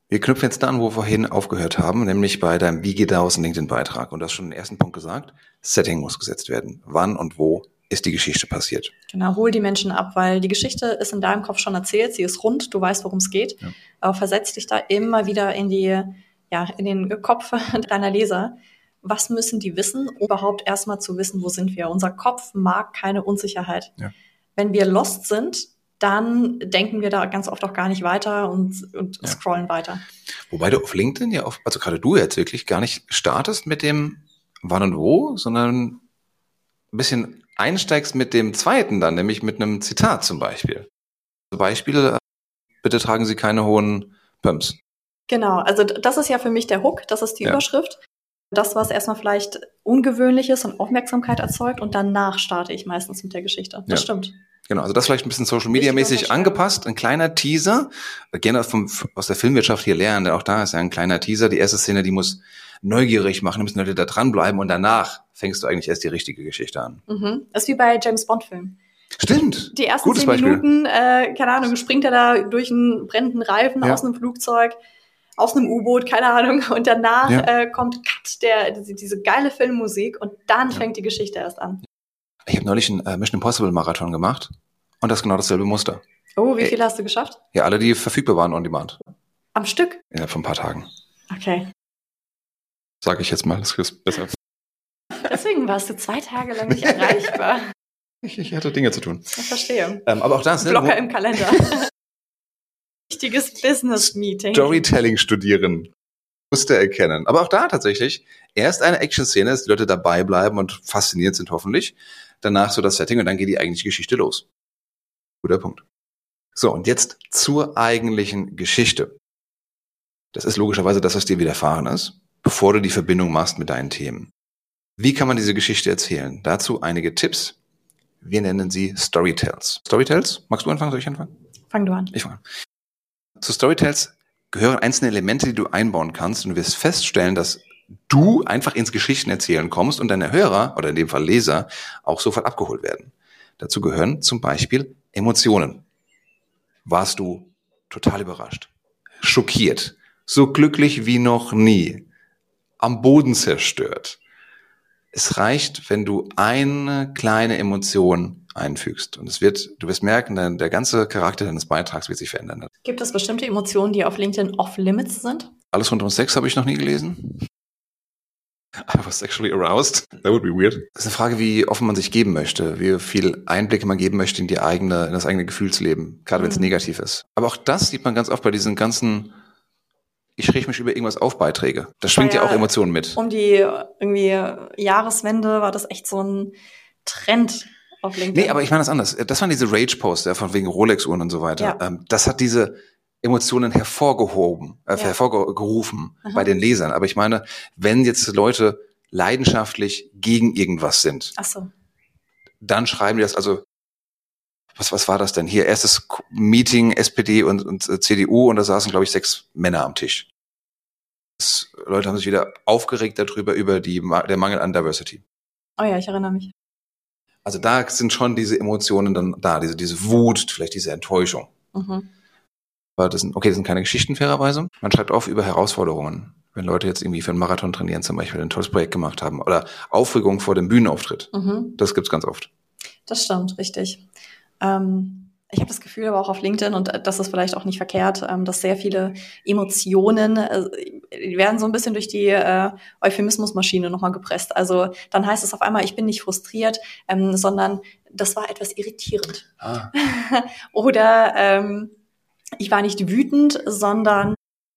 Wir knüpfen jetzt da an, wo wir vorhin aufgehört haben, nämlich bei deinem Wie geht daraus ein LinkedIn-Beitrag. Und du hast schon den ersten Punkt gesagt, Setting muss gesetzt werden. Wann und wo ist die Geschichte passiert? Genau, hol die Menschen ab, weil die Geschichte ist in deinem Kopf schon erzählt, sie ist rund, du weißt, worum es geht. Ja. Aber versetz dich da immer wieder in den Kopf deiner Leser. Was müssen die wissen, um überhaupt erstmal zu wissen, wo sind wir? Unser Kopf mag keine Unsicherheit. Ja. Wenn wir lost sind, dann denken wir da ganz oft auch gar nicht weiter und scrollen weiter. Wobei du auf LinkedIn ja auch, also gerade du jetzt wirklich gar nicht startest mit dem Wann und Wo, sondern ein bisschen einsteigst mit dem zweiten dann, nämlich mit einem Zitat zum Beispiel. Beispiel, bitte tragen Sie keine hohen Pumps. Genau, also das ist ja für mich der Hook, das ist die Überschrift. Das, was erstmal vielleicht ungewöhnlich ist und Aufmerksamkeit erzeugt und danach starte ich meistens mit der Geschichte. Das stimmt. Genau, also das vielleicht ein bisschen Social-Media-mäßig angepasst, ein kleiner Teaser. Wir gerne aus der Filmwirtschaft hier lernen, denn auch da ist ja ein kleiner Teaser. Die erste Szene, die muss neugierig machen, da müssen Leute da dranbleiben und danach fängst du eigentlich erst die richtige Geschichte an. Mhm. Das ist wie bei James-Bond-Filmen. Stimmt. Die ersten 10 Minuten, keine Ahnung, springt er da durch einen brennenden Reifen aus einem Flugzeug, aus einem U-Boot, keine Ahnung, und danach kommt diese geile Filmmusik und dann fängt die Geschichte erst an. Ich habe neulich einen Mission Impossible Marathon gemacht und das ist genau dasselbe Muster. Oh, wie viele hast du geschafft? Ja, alle, die verfügbar waren on demand. Am Stück? Innerhalb von ein paar Tagen. Okay. Sag ich jetzt mal, das ist besser. Deswegen warst du 2 Tage lang nicht erreichbar. Ich hatte Dinge zu tun. Ich verstehe. Aber auch das, Blocker im Kalender. Wichtiges Business-Meeting. Storytelling studieren. Muster erkennen. Aber auch da tatsächlich erst eine Action-Szene, dass die Leute dabei bleiben und fasziniert sind hoffentlich. Danach so das Setting und dann geht die eigentliche Geschichte los. Guter Punkt. So, und jetzt zur eigentlichen Geschichte. Das ist logischerweise das, was dir widerfahren ist, bevor du die Verbindung machst mit deinen Themen. Wie kann man diese Geschichte erzählen? Dazu einige Tipps. Wir nennen sie Storytells. Storytells? Magst du anfangen? Soll ich anfangen? Fang du an. Ich fange an. Zu Storytells gehören einzelne Elemente, die du einbauen kannst und du wirst feststellen, dass du einfach ins Geschichtenerzählen kommst und deine Hörer, oder in dem Fall Leser, auch sofort abgeholt werden. Dazu gehören zum Beispiel Emotionen. Warst du total überrascht, schockiert, so glücklich wie noch nie, am Boden zerstört? Es reicht, wenn du eine kleine Emotion einfügst. Und du wirst merken, der ganze Charakter deines Beitrags wird sich verändern. Gibt es bestimmte Emotionen, die auf LinkedIn off-limits sind? Alles rund um Sex habe ich noch nie gelesen. I was sexually aroused. That would be weird. Das ist eine Frage, wie offen man sich geben möchte, wie viel Einblicke man geben möchte in das eigene Gefühlsleben, gerade wenn es negativ ist. Aber auch das sieht man ganz oft bei diesen ganzen ich reg mich über irgendwas auf Beiträge. Das schwingt ja auch Emotionen mit. Um die irgendwie Jahreswende war das echt so ein Trend auf LinkedIn. Nee, aber ich meine das anders. Das waren diese Rage-Posts, von wegen Rolex-Uhren und so weiter. Ja. Das hat diese Emotionen hervorgerufen bei den Lesern. Aber ich meine, wenn jetzt Leute leidenschaftlich gegen irgendwas sind, dann schreiben die das, also was war das denn hier? Erstes Meeting SPD und CDU und da saßen, glaube ich, 6 Männer am Tisch. Leute haben sich wieder aufgeregt darüber, über der Mangel an Diversity. Oh ja, ich erinnere mich. Also da sind schon diese Emotionen dann da, diese Wut, vielleicht diese Enttäuschung. Mhm. Aber das sind keine Geschichten, fairerweise. Man schreibt auf über Herausforderungen. Wenn Leute jetzt irgendwie für einen Marathon trainieren, zum Beispiel ein tolles Projekt gemacht haben oder Aufregung vor dem Bühnenauftritt. Mhm. Das gibt's ganz oft. Das stimmt, richtig. Ich habe das Gefühl, aber auch auf LinkedIn, und das ist vielleicht auch nicht verkehrt, dass sehr viele Emotionen, die werden so ein bisschen durch die Euphemismusmaschine nochmal gepresst. Also dann heißt es auf einmal, ich bin nicht frustriert, sondern das war etwas irritierend. Ah. Oder ich war nicht wütend, sondern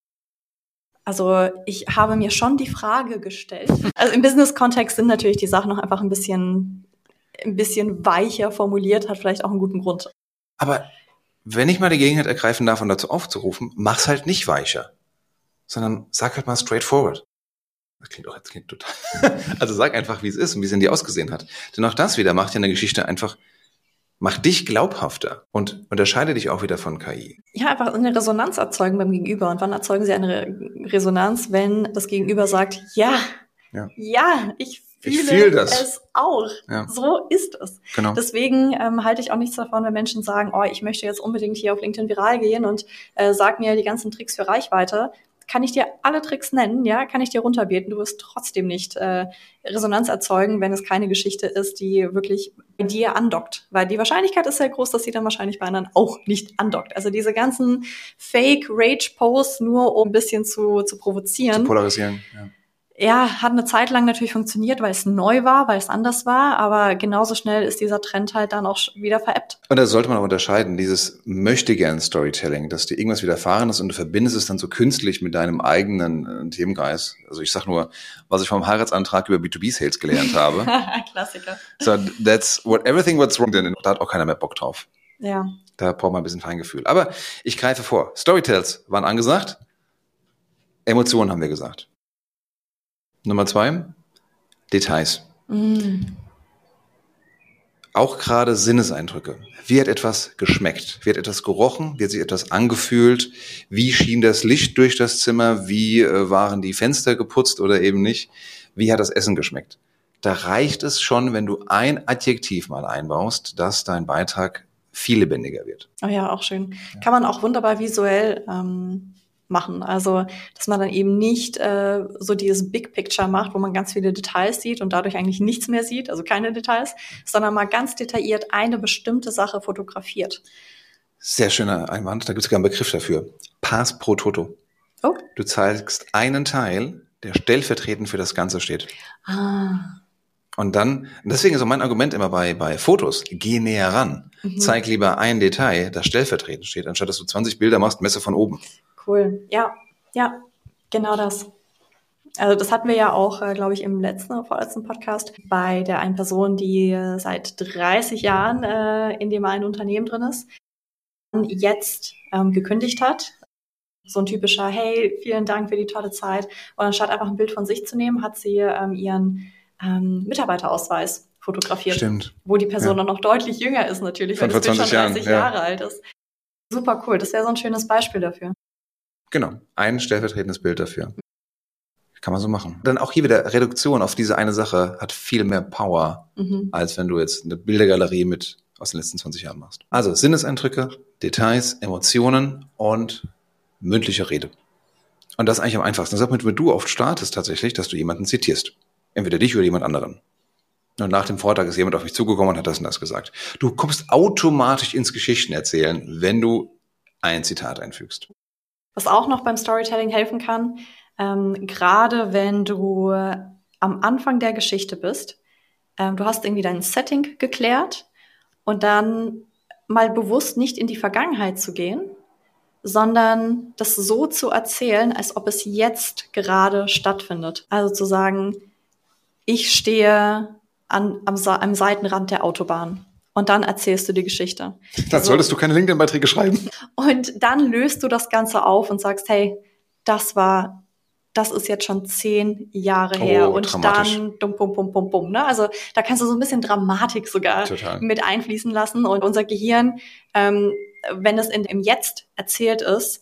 ich habe mir schon die Frage gestellt. Also im Business-Kontext sind natürlich die Sachen noch einfach ein bisschen weicher formuliert, hat vielleicht auch einen guten Grund. Aber wenn ich mal die Gelegenheit ergreifen darf, um dazu aufzurufen, mach's halt nicht weicher, sondern sag halt mal straightforward. Das klingt total. Also sag einfach, wie es ist und wie es in dir ausgesehen hat. Denn auch das wieder macht ja eine Geschichte einfach, macht dich glaubhafter und unterscheide dich auch wieder von KI. Ja, einfach eine Resonanz erzeugen beim Gegenüber. Und wann erzeugen sie eine Resonanz, wenn das Gegenüber sagt, ja, Ich fühle das. Es auch. Ja. So ist es. Genau. Deswegen halte ich auch nichts davon, wenn Menschen sagen, oh, ich möchte jetzt unbedingt hier auf LinkedIn viral gehen und sag mir die ganzen Tricks für Reichweite. Kann ich dir alle Tricks nennen, ja, kann ich dir runterbeten. Du wirst trotzdem nicht Resonanz erzeugen, wenn es keine Geschichte ist, die wirklich bei dir andockt. Weil die Wahrscheinlichkeit ist sehr groß, dass sie dann wahrscheinlich bei anderen auch nicht andockt. Also diese ganzen Fake-Rage-Posts nur, um ein bisschen zu provozieren. Zu polarisieren, ja. Ja, hat eine Zeit lang natürlich funktioniert, weil es neu war, weil es anders war, aber genauso schnell ist dieser Trend halt dann auch wieder veräppt. Und da sollte man auch unterscheiden, dieses Möchtegern-Storytelling, dass dir irgendwas widerfahren ist und du verbindest es dann so künstlich mit deinem eigenen Themenkreis. Also ich sag nur, was ich vom Heiratsantrag über B2B-Sales gelernt habe. Klassiker. So, that's everything what's wrong, denn da hat auch keiner mehr Bock drauf. Ja. Da braucht man ein bisschen Feingefühl. Aber ich greife vor. Storytells waren angesagt. Emotionen haben wir gesagt. Nummer 2, Details. Auch gerade Sinneseindrücke. Wie hat etwas geschmeckt? Wie hat etwas gerochen? Wie hat sich etwas angefühlt? Wie schien das Licht durch das Zimmer? Wie waren die Fenster geputzt oder eben nicht? Wie hat das Essen geschmeckt? Da reicht es schon, wenn du ein Adjektiv mal einbaust, dass dein Beitrag viel lebendiger wird. Oh ja, auch schön. Ja. Kann man auch wunderbar visuell machen. Also, dass man dann eben nicht so dieses Big Picture macht, wo man ganz viele Details sieht und dadurch eigentlich nichts mehr sieht, also keine Details, sondern mal ganz detailliert eine bestimmte Sache fotografiert. Sehr schöner Einwand, da gibt es sogar einen Begriff dafür. Pass pro Toto. Oh. Du zeigst einen Teil, der stellvertretend für das Ganze steht. Und dann, deswegen ist auch mein Argument immer bei Fotos, geh näher ran. Zeig lieber ein Detail, das stellvertretend steht, anstatt dass du 20 Bilder machst, messe von oben. Cool. Ja, genau das. Also das hatten wir ja auch, glaube ich, im letzten oder vorletzten Podcast bei der einen Person, die seit 30 Jahren in dem einen Unternehmen drin ist, jetzt gekündigt hat. So ein typischer, hey, vielen Dank für die tolle Zeit. Und anstatt einfach ein Bild von sich zu nehmen, hat sie ihren Mitarbeiterausweis fotografiert. Stimmt. Wo die Person dann noch deutlich jünger ist natürlich, weil das Bild schon 30 Jahre alt ist. Super cool, das wäre so ein schönes Beispiel dafür. Genau, ein stellvertretendes Bild dafür. Kann man so machen. Dann auch hier wieder Reduktion auf diese eine Sache hat viel mehr Power, als wenn du jetzt eine Bildergalerie mit aus den letzten 20 Jahren machst. Also Sinneseindrücke, Details, Emotionen und mündliche Rede. Und das ist eigentlich am einfachsten. Das ist auch mit, wenn du oft startest tatsächlich, dass du jemanden zitierst. Entweder dich oder jemand anderen. Und nach dem Vortrag ist jemand auf mich zugekommen und hat das und das gesagt. Du kommst automatisch ins Geschichtenerzählen, wenn du ein Zitat einfügst. Was auch noch beim Storytelling helfen kann, gerade wenn du am Anfang der Geschichte bist, du hast irgendwie dein Setting geklärt und dann mal bewusst nicht in die Vergangenheit zu gehen, sondern das so zu erzählen, als ob es jetzt gerade stattfindet. Also zu sagen, ich stehe am Seitenrand der Autobahn. Und dann erzählst du die Geschichte. Dann solltest du keine LinkedIn-Beiträge schreiben. Und dann löst du das Ganze auf und sagst, hey, das ist jetzt schon 10 Jahre her. Und dann bum. Ne? Also da kannst du so ein bisschen Dramatik sogar mit einfließen lassen. Und unser Gehirn, wenn es im Jetzt erzählt ist,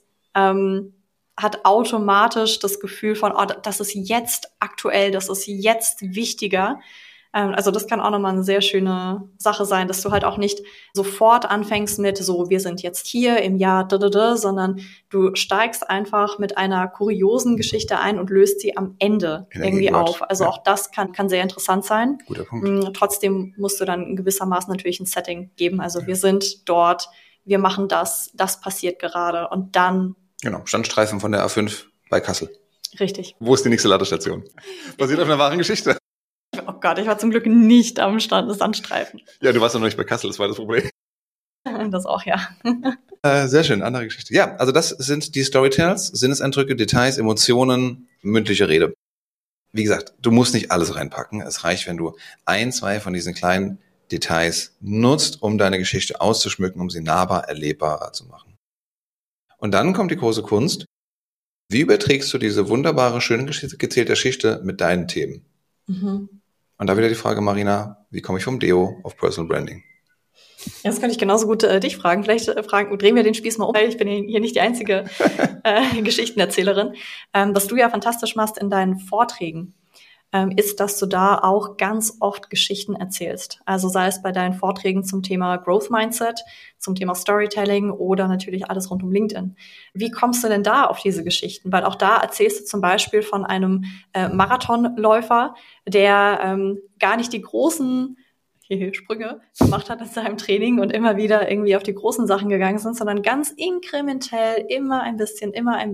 hat automatisch das Gefühl von, oh, das ist jetzt aktuell, das ist jetzt wichtiger. Also das kann auch nochmal eine sehr schöne Sache sein, dass du halt auch nicht sofort anfängst mit so, wir sind jetzt hier im Jahr, sondern du steigst einfach mit einer kuriosen Geschichte ein und löst sie am Ende irgendwie auf. Also auch das kann sehr interessant sein. Guter Punkt. Trotzdem musst du dann gewissermaßen natürlich ein Setting geben. Also wir sind dort, wir machen das passiert gerade und dann... Genau, Standstreifen von der A5 bei Kassel. Richtig. Wo ist die nächste Ladestation? Basiert auf einer wahren Geschichte. Oh Gott, ich war zum Glück nicht am Sandstreifen. Ja, du warst noch nicht bei Kassel, das war das Problem. Das auch, ja. Sehr schön, andere Geschichte. Ja, also das sind die Storytells, Sinneseindrücke, Details, Emotionen, mündliche Rede. Wie gesagt, du musst nicht alles reinpacken. Es reicht, wenn du 1, 2 von diesen kleinen Details nutzt, um deine Geschichte auszuschmücken, um sie nahbar, erlebbarer zu machen. Und dann kommt die große Kunst. Wie überträgst du diese wunderbare, schön gezählte Geschichte mit deinen Themen? Und da wieder die Frage, Marina, wie komme ich vom Deo auf Personal Branding? Das könnte ich genauso gut dich fragen. Vielleicht drehen wir den Spieß mal um, weil ich bin hier nicht die einzige Geschichtenerzählerin. Was du ja fantastisch machst in deinen Vorträgen. ist, dass du da auch ganz oft Geschichten erzählst. Also sei es bei deinen Vorträgen zum Thema Growth Mindset, zum Thema Storytelling oder natürlich alles rund um LinkedIn. Wie kommst du denn da auf diese Geschichten? Weil auch da erzählst du zum Beispiel von einem Marathonläufer, der gar nicht die großen Sprünge gemacht hat in seinem Training und immer wieder irgendwie auf die großen Sachen gegangen sind, sondern ganz inkrementell, immer ein bisschen.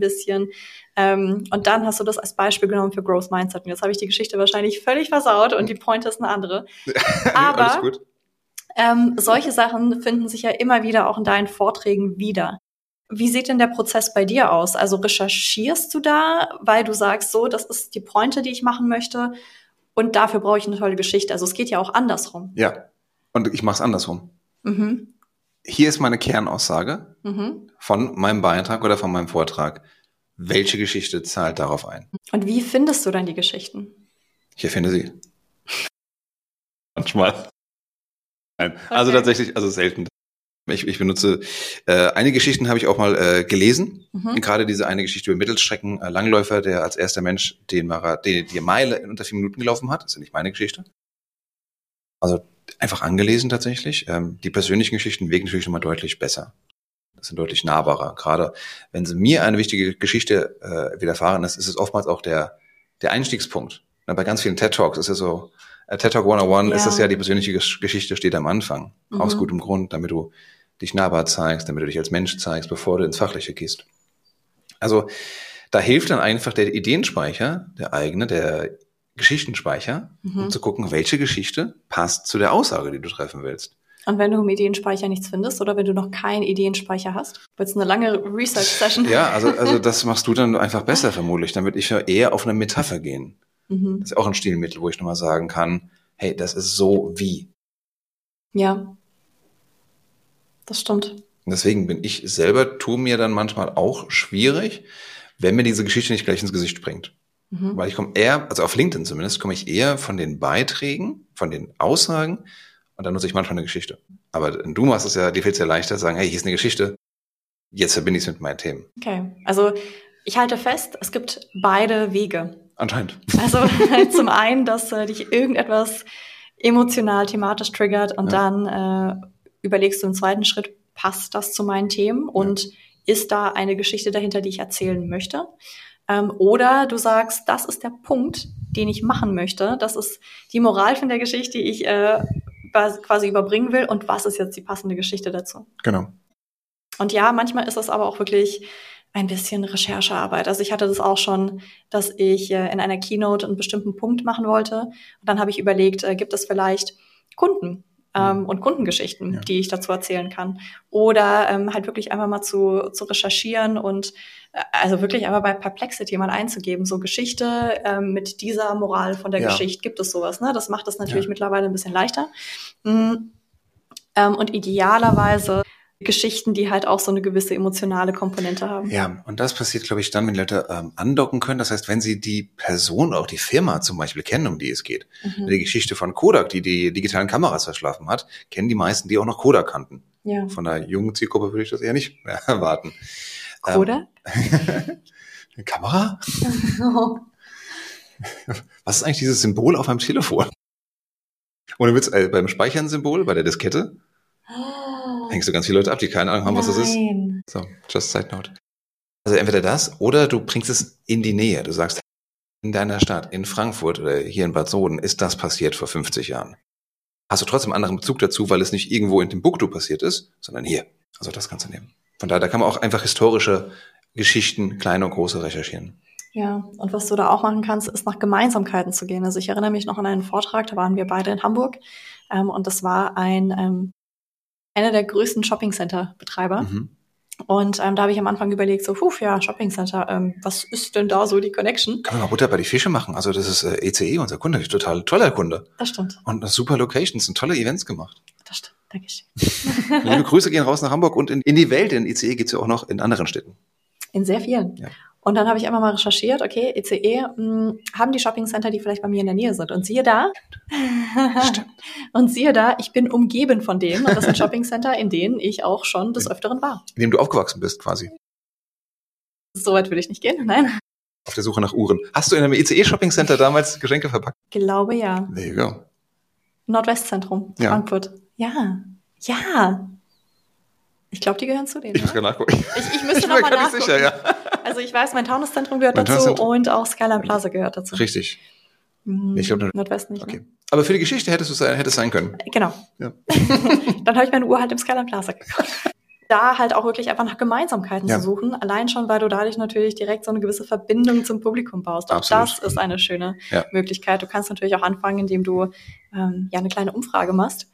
Und dann hast du das als Beispiel genommen für Growth Mindset. Und jetzt habe ich die Geschichte wahrscheinlich völlig versaut und die Pointe ist eine andere. Aber Alles gut. solche Sachen finden sich ja immer wieder auch in deinen Vorträgen wieder. Wie sieht denn der Prozess bei dir aus? Also recherchierst du da, weil du sagst, so, das ist die Pointe, die ich machen möchte? Und dafür brauche ich eine tolle Geschichte. Also es geht ja auch andersrum. Ja, und ich mache es andersrum. Mhm. Hier ist meine Kernaussage Mhm. von meinem Beitrag oder von meinem Vortrag. Welche Geschichte zahlt darauf ein? Und wie findest du dann die Geschichten? Ich erfinde sie. Manchmal. Nein, Okay. also tatsächlich, also selten. Ich benutze, einige Geschichten habe ich auch mal gelesen. Mhm. Gerade diese eine Geschichte über Mittelstrecken-Langläufer, der als erster Mensch die Meile in unter 4 Minuten gelaufen hat. Das ist ja nicht meine Geschichte. Also einfach angelesen tatsächlich. Die persönlichen Geschichten wirken natürlich nochmal deutlich besser. Das sind deutlich nahbarer. Gerade wenn sie mir eine wichtige Geschichte widerfahren ist, ist es oftmals auch der Einstiegspunkt. Na, bei ganz vielen TED-Talks ist es so, TED Talk 101 ist das ja, die persönliche Geschichte steht am Anfang. Aus gutem Grund, damit du dich nahbar zeigst, damit du dich als Mensch zeigst, bevor du ins Fachliche gehst. Also da hilft dann einfach der Ideenspeicher, der eigene, der Geschichtenspeicher, um zu gucken, welche Geschichte passt zu der Aussage, die du treffen willst. Und wenn du im Ideenspeicher nichts findest oder wenn du noch keinen Ideenspeicher hast, wird es eine lange Research-Session. Ja, also das machst du dann einfach besser vermutlich. Dann würde ich ja eher auf eine Metapher gehen. Das ist auch ein Stilmittel, wo ich nochmal sagen kann, hey, das ist so wie. Ja, das stimmt. Und deswegen bin ich selber, tue mir dann manchmal auch schwierig, wenn mir diese Geschichte nicht gleich ins Gesicht bringt. Weil ich komme eher, also auf LinkedIn zumindest, komme ich eher von den Beiträgen, von den Aussagen und dann nutze ich manchmal eine Geschichte. Aber du machst es ja, dir fällt es ja leichter, sagen, hey, hier ist eine Geschichte, jetzt verbinde ich es mit meinen Themen. Okay, also ich halte fest, es gibt beide Wege. Anscheinend. Also zum einen, dass dich irgendetwas emotional, thematisch triggert und dann überlegst du im zweiten Schritt, passt das zu meinen Themen und ist da eine Geschichte dahinter, die ich erzählen möchte? Oder du sagst, das ist der Punkt, den ich machen möchte. Das ist die Moral von der Geschichte, die ich quasi überbringen will. Und was ist jetzt die passende Geschichte dazu? Genau. Und ja, manchmal ist das aber auch wirklich ein bisschen Recherchearbeit. Also ich hatte das auch schon, dass ich in einer Keynote einen bestimmten Punkt machen wollte. Und dann habe ich überlegt, gibt es vielleicht Kunden und Kundengeschichten, die ich dazu erzählen kann. Oder halt wirklich einfach mal zu recherchieren und also wirklich einfach bei Perplexity mal einzugeben, so Geschichte mit dieser Moral von der Geschichte, gibt es sowas. Ne? Das macht das natürlich mittlerweile ein bisschen leichter. Und idealerweise Geschichten, die halt auch so eine gewisse emotionale Komponente haben. Ja, und das passiert, glaube ich, dann, wenn die Leute andocken können. Das heißt, wenn sie die Person oder auch die Firma zum Beispiel kennen, um die es geht. Die Geschichte von Kodak, die digitalen Kameras verschlafen hat, kennen die meisten, die auch noch Kodak kannten. Ja. Von der jungen Zielgruppe würde ich das eher nicht mehr erwarten. Kodak? Eine Kamera? Was ist eigentlich dieses Symbol auf meinem Telefon? Ohne Witz, beim Speichern-Symbol, bei der Diskette, hängst du ganz viele Leute ab, die keine Ahnung haben, was das ist. So, just side note. Also entweder das oder du bringst es in die Nähe. Du sagst, in deiner Stadt, in Frankfurt oder hier in Bad Soden ist das passiert vor 50 Jahren. Hast du trotzdem einen anderen Bezug dazu, weil es nicht irgendwo in Timbuktu passiert ist, sondern hier. Also das kannst du nehmen. Von daher, da kann man auch einfach historische Geschichten, kleine und große, recherchieren. Ja, und was du da auch machen kannst, ist nach Gemeinsamkeiten zu gehen. Also ich erinnere mich noch an einen Vortrag, da waren wir beide in Hamburg und das war einer der größten Shopping-Center-Betreiber. Und da habe ich am Anfang überlegt, so, Shopping-Center, was ist denn da so die Connection? Können wir mal Butter bei die Fische machen. Also das ist ECE, unser Kunde, total toller Kunde. Das stimmt. Und super Locations und tolle Events gemacht. Das stimmt, Dankeschön. Liebe Grüße gehen raus nach Hamburg und in die Welt, denn ECE gibt's ja auch noch in anderen Städten. In sehr vielen. Ja. Und dann habe ich einfach mal recherchiert, okay, ECE, haben die Shopping-Center, die vielleicht bei mir in der Nähe sind. Und siehe da, ich bin umgeben von denen. Und das sind Shopping-Center, in denen ich auch schon des Öfteren war. In dem du aufgewachsen bist, quasi. So weit würde ich nicht gehen, nein. auf der Suche nach Uhren. Hast du in einem ICE-Shopping-Center damals Geschenke verpackt? Glaube ja. There you go. Nordwestzentrum, Ja. Frankfurt. Ja. Ja. Ich glaube, die gehören zu denen. Ich muss gerade nachgucken. Ich müsste noch mal gar nicht nachgucken. sicher, ja. Also ich weiß, mein Taunuszentrum gehört Mein dazu Taunuszentrum. und auch Skyline Plaza gehört dazu. Richtig. Ich glaube, glaube, Nordwest nicht. okay. Ne? Aber für die Geschichte hätte es sein können. Genau. Ja. Dann habe ich meine Uhr halt im Skyline Plaza gekauft. Da halt auch wirklich einfach nach Gemeinsamkeiten Ja. zu suchen. Allein schon, weil du dadurch natürlich direkt so eine gewisse Verbindung zum Publikum baust. Auch Absolut. das ist eine schöne Ja. Möglichkeit. Du kannst natürlich auch anfangen, indem du eine kleine Umfrage machst.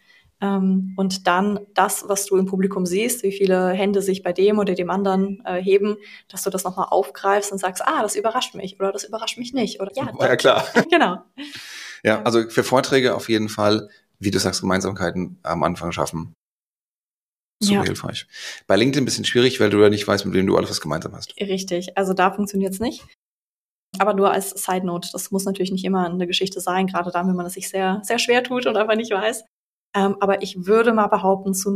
Und dann das, was du im Publikum siehst, wie viele Hände sich bei dem oder dem anderen heben, dass du das nochmal aufgreifst und sagst, das überrascht mich oder das überrascht mich nicht. Oder Ja, klar. Genau. Ja, also für Vorträge auf jeden Fall, wie du sagst, Gemeinsamkeiten am Anfang schaffen. Super hilfreich. Bei LinkedIn ein bisschen schwierig, weil du ja nicht weißt, mit wem du alles was gemeinsam hast. Richtig. Also da funktioniert es nicht. Aber nur als Side Note, das muss natürlich nicht immer eine Geschichte sein, gerade dann, wenn man es sich sehr, sehr schwer tut und einfach nicht weiß. Aber ich würde mal behaupten, zu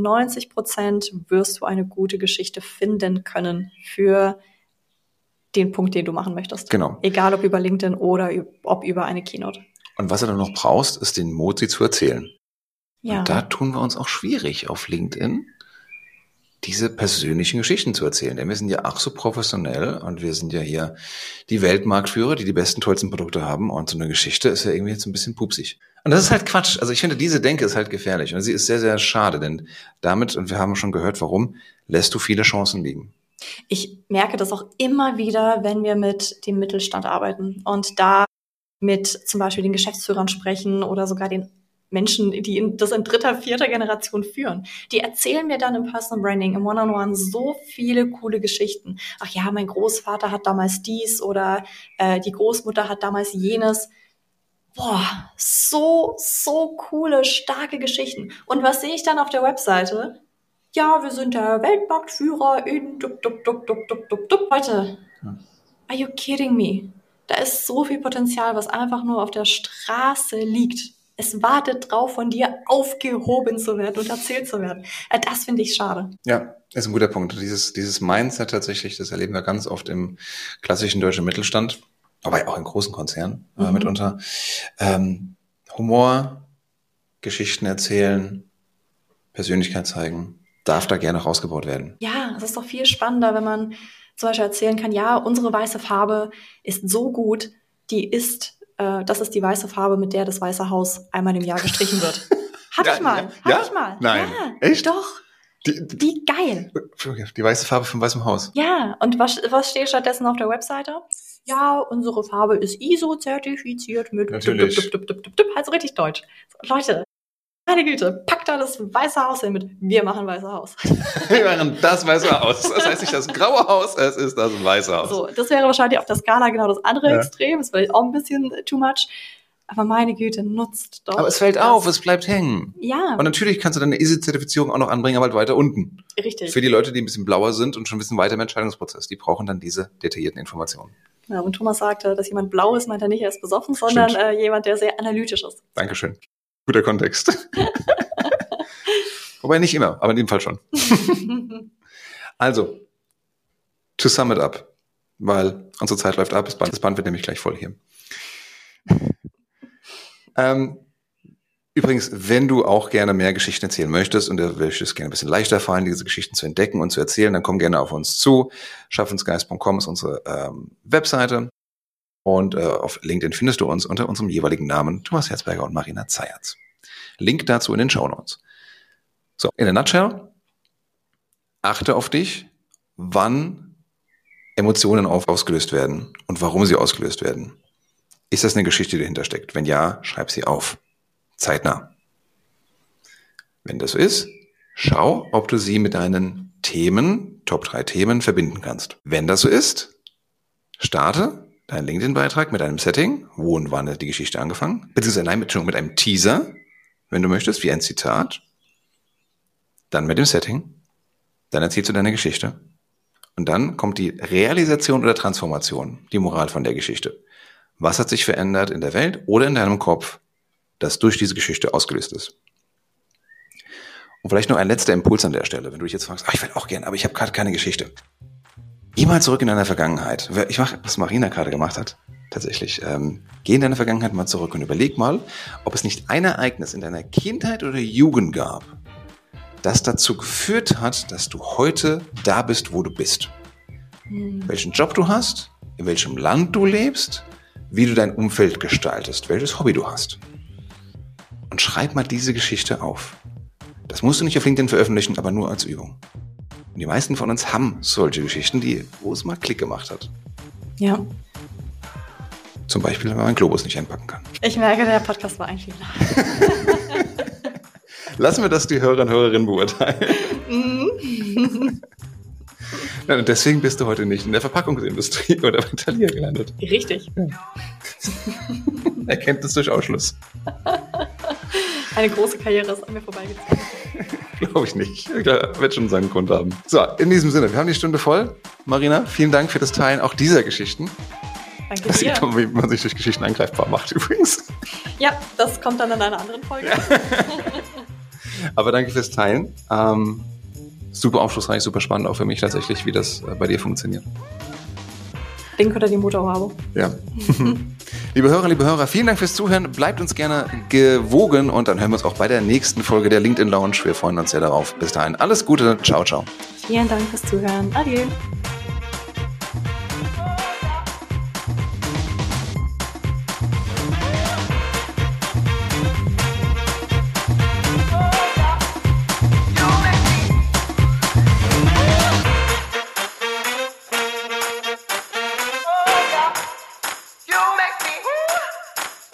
90% wirst du eine gute Geschichte finden können für den Punkt, den du machen möchtest. Genau. Egal ob über LinkedIn oder ob über eine Keynote. Und was du dann noch brauchst, ist den Mut, sie zu erzählen. Ja. Und da tun wir uns auch schwierig auf LinkedIn, diese persönlichen Geschichten zu erzählen. Denn wir sind ja ach so professionell und wir sind ja hier die Weltmarktführer, die besten, tollsten Produkte haben. Und so eine Geschichte ist ja irgendwie jetzt ein bisschen pupsig. Und das ist halt Quatsch. Also ich finde, diese Denke ist halt gefährlich. Und sie ist sehr, sehr schade, denn damit, und wir haben schon gehört, warum, lässt du viele Chancen liegen. Ich merke das auch immer wieder, wenn wir mit dem Mittelstand arbeiten und da mit zum Beispiel den Geschäftsführern sprechen oder sogar den Menschen, die das in dritter, vierter Generation führen. Die erzählen mir dann im Personal Branding, im One-on-One so viele coole Geschichten. Ach ja, mein Großvater hat damals dies oder die Großmutter hat damals jenes. Boah, so coole, starke Geschichten. Und was sehe ich dann auf der Webseite? Ja, wir sind der Weltmarktführer in dup. Leute, are you kidding me? Da ist so viel Potenzial, was einfach nur auf der Straße liegt. Es wartet drauf, von dir aufgehoben zu werden und erzählt zu werden. Das finde ich schade. Ja, ist ein guter Punkt. Dieses Mindset tatsächlich, das erleben wir ganz oft im klassischen deutschen Mittelstand, aber auch in großen Konzernen mitunter. Humor, Geschichten erzählen, Persönlichkeit zeigen, darf da gerne rausgebaut werden. Ja, es ist doch viel spannender, wenn man zum Beispiel erzählen kann, ja, unsere weiße Farbe ist so gut, das ist die weiße Farbe, mit der das Weiße Haus einmal im Jahr gestrichen wird. Hatte ich mal. Nein. Ja, echt? Doch. Die geil. Die weiße Farbe vom Weißen Haus. Ja, und was steht stattdessen auf der Webseite? Ja, unsere Farbe ist ISO-zertifiziert mit Natürlich. Also richtig deutsch. Leute, meine Güte, packt da das Weiße Haus hin mit wir machen Weiße Haus. Wir machen das Weiße Haus. Das heißt nicht das graue Haus, es ist das Weiße Haus. So, das wäre wahrscheinlich auf der Skala genau das andere Extrem. Das ist vielleicht auch ein bisschen too much. Aber meine Güte, nutzt doch. Aber es fällt auf, es bleibt hängen. Ja. Und natürlich kannst du deine ISO-Zertifizierung auch noch anbringen, aber halt weiter unten. Richtig. Für die Leute, die ein bisschen blauer sind und schon ein bisschen weiter im Entscheidungsprozess, die brauchen dann diese detaillierten Informationen. Ja, und Thomas sagte, dass jemand blau ist, meint er nicht erst besoffen, sondern jemand, der sehr analytisch ist. Dankeschön. Guter Kontext. Wobei nicht immer, aber in dem Fall schon. Also, to sum it up, weil unsere Zeit läuft ab, das Band wird nämlich gleich voll hier. Übrigens, wenn du auch gerne mehr Geschichten erzählen möchtest und du möchtest gerne ein bisschen leichter fallen, diese Geschichten zu entdecken und zu erzählen, dann komm gerne auf uns zu. Schaffensgeist.com ist unsere Webseite und auf LinkedIn findest du uns unter unserem jeweiligen Namen Thomas Herzberger und Marina Zayatz. Link dazu in den Shownotes. So, in der Nutshell, achte auf dich, wann Emotionen ausgelöst werden und warum sie ausgelöst werden. Ist das eine Geschichte, die dahinter steckt? Wenn ja, schreib sie auf. Zeitnah. Wenn das so ist, schau, ob du sie mit deinen Themen, Top 3 Themen, verbinden kannst. Wenn das so ist, starte deinen LinkedIn-Beitrag mit einem Setting, wo und wann hat die Geschichte angefangen, beziehungsweise mit einem Teaser, wenn du möchtest, wie ein Zitat, dann mit dem Setting, dann erzählst du deine Geschichte und dann kommt die Realisation oder Transformation, die Moral von der Geschichte. Was hat sich verändert in der Welt oder in deinem Kopf, das durch diese Geschichte ausgelöst ist? Und vielleicht noch ein letzter Impuls an der Stelle, wenn du dich jetzt fragst, ich will auch gerne, aber ich habe gerade keine Geschichte. Geh mal zurück in deine Vergangenheit. Ich mache, was Marina gerade gemacht hat, tatsächlich. Geh in deine Vergangenheit mal zurück und überleg mal, ob es nicht ein Ereignis in deiner Kindheit oder Jugend gab, das dazu geführt hat, dass du heute da bist, wo du bist. Welchen Job du hast, in welchem Land du lebst, wie du dein Umfeld gestaltest, welches Hobby du hast. Und schreib mal diese Geschichte auf. Das musst du nicht auf LinkedIn veröffentlichen, aber nur als Übung. Und die meisten von uns haben solche Geschichten, wo es mal Klick gemacht hat. Ja. Zum Beispiel, wenn man einen Globus nicht einpacken kann. Ich merke, der Podcast war ein Fehler. Lassen wir das die Hörer und Hörerinnen beurteilen. Ja, und deswegen bist du heute nicht in der Verpackungsindustrie oder bei Thalia gelandet. Richtig. Ja. Erkenntnis durch Ausschluss. Eine große Karriere ist an mir vorbeigezogen. Glaube ich nicht. Ich werde schon seinen Grund haben. So, in diesem Sinne, wir haben die Stunde voll. Marina, vielen Dank für das Teilen auch dieser Geschichten. Danke dir. Sieht man, wie man sich durch Geschichten angreifbar macht übrigens. Ja, das kommt dann in einer anderen Folge. Aber danke fürs Teilen. Super aufschlussreich, super spannend auch für mich tatsächlich, wie das bei dir funktioniert. Link oder die Motorhaube. Ja. Liebe Hörer, liebe Hörer, vielen Dank fürs Zuhören. Bleibt uns gerne gewogen und dann hören wir uns auch bei der nächsten Folge der LinkedIn Lounge. Wir freuen uns sehr darauf. Bis dahin alles Gute. Ciao, ciao. Vielen Dank fürs Zuhören. Adieu.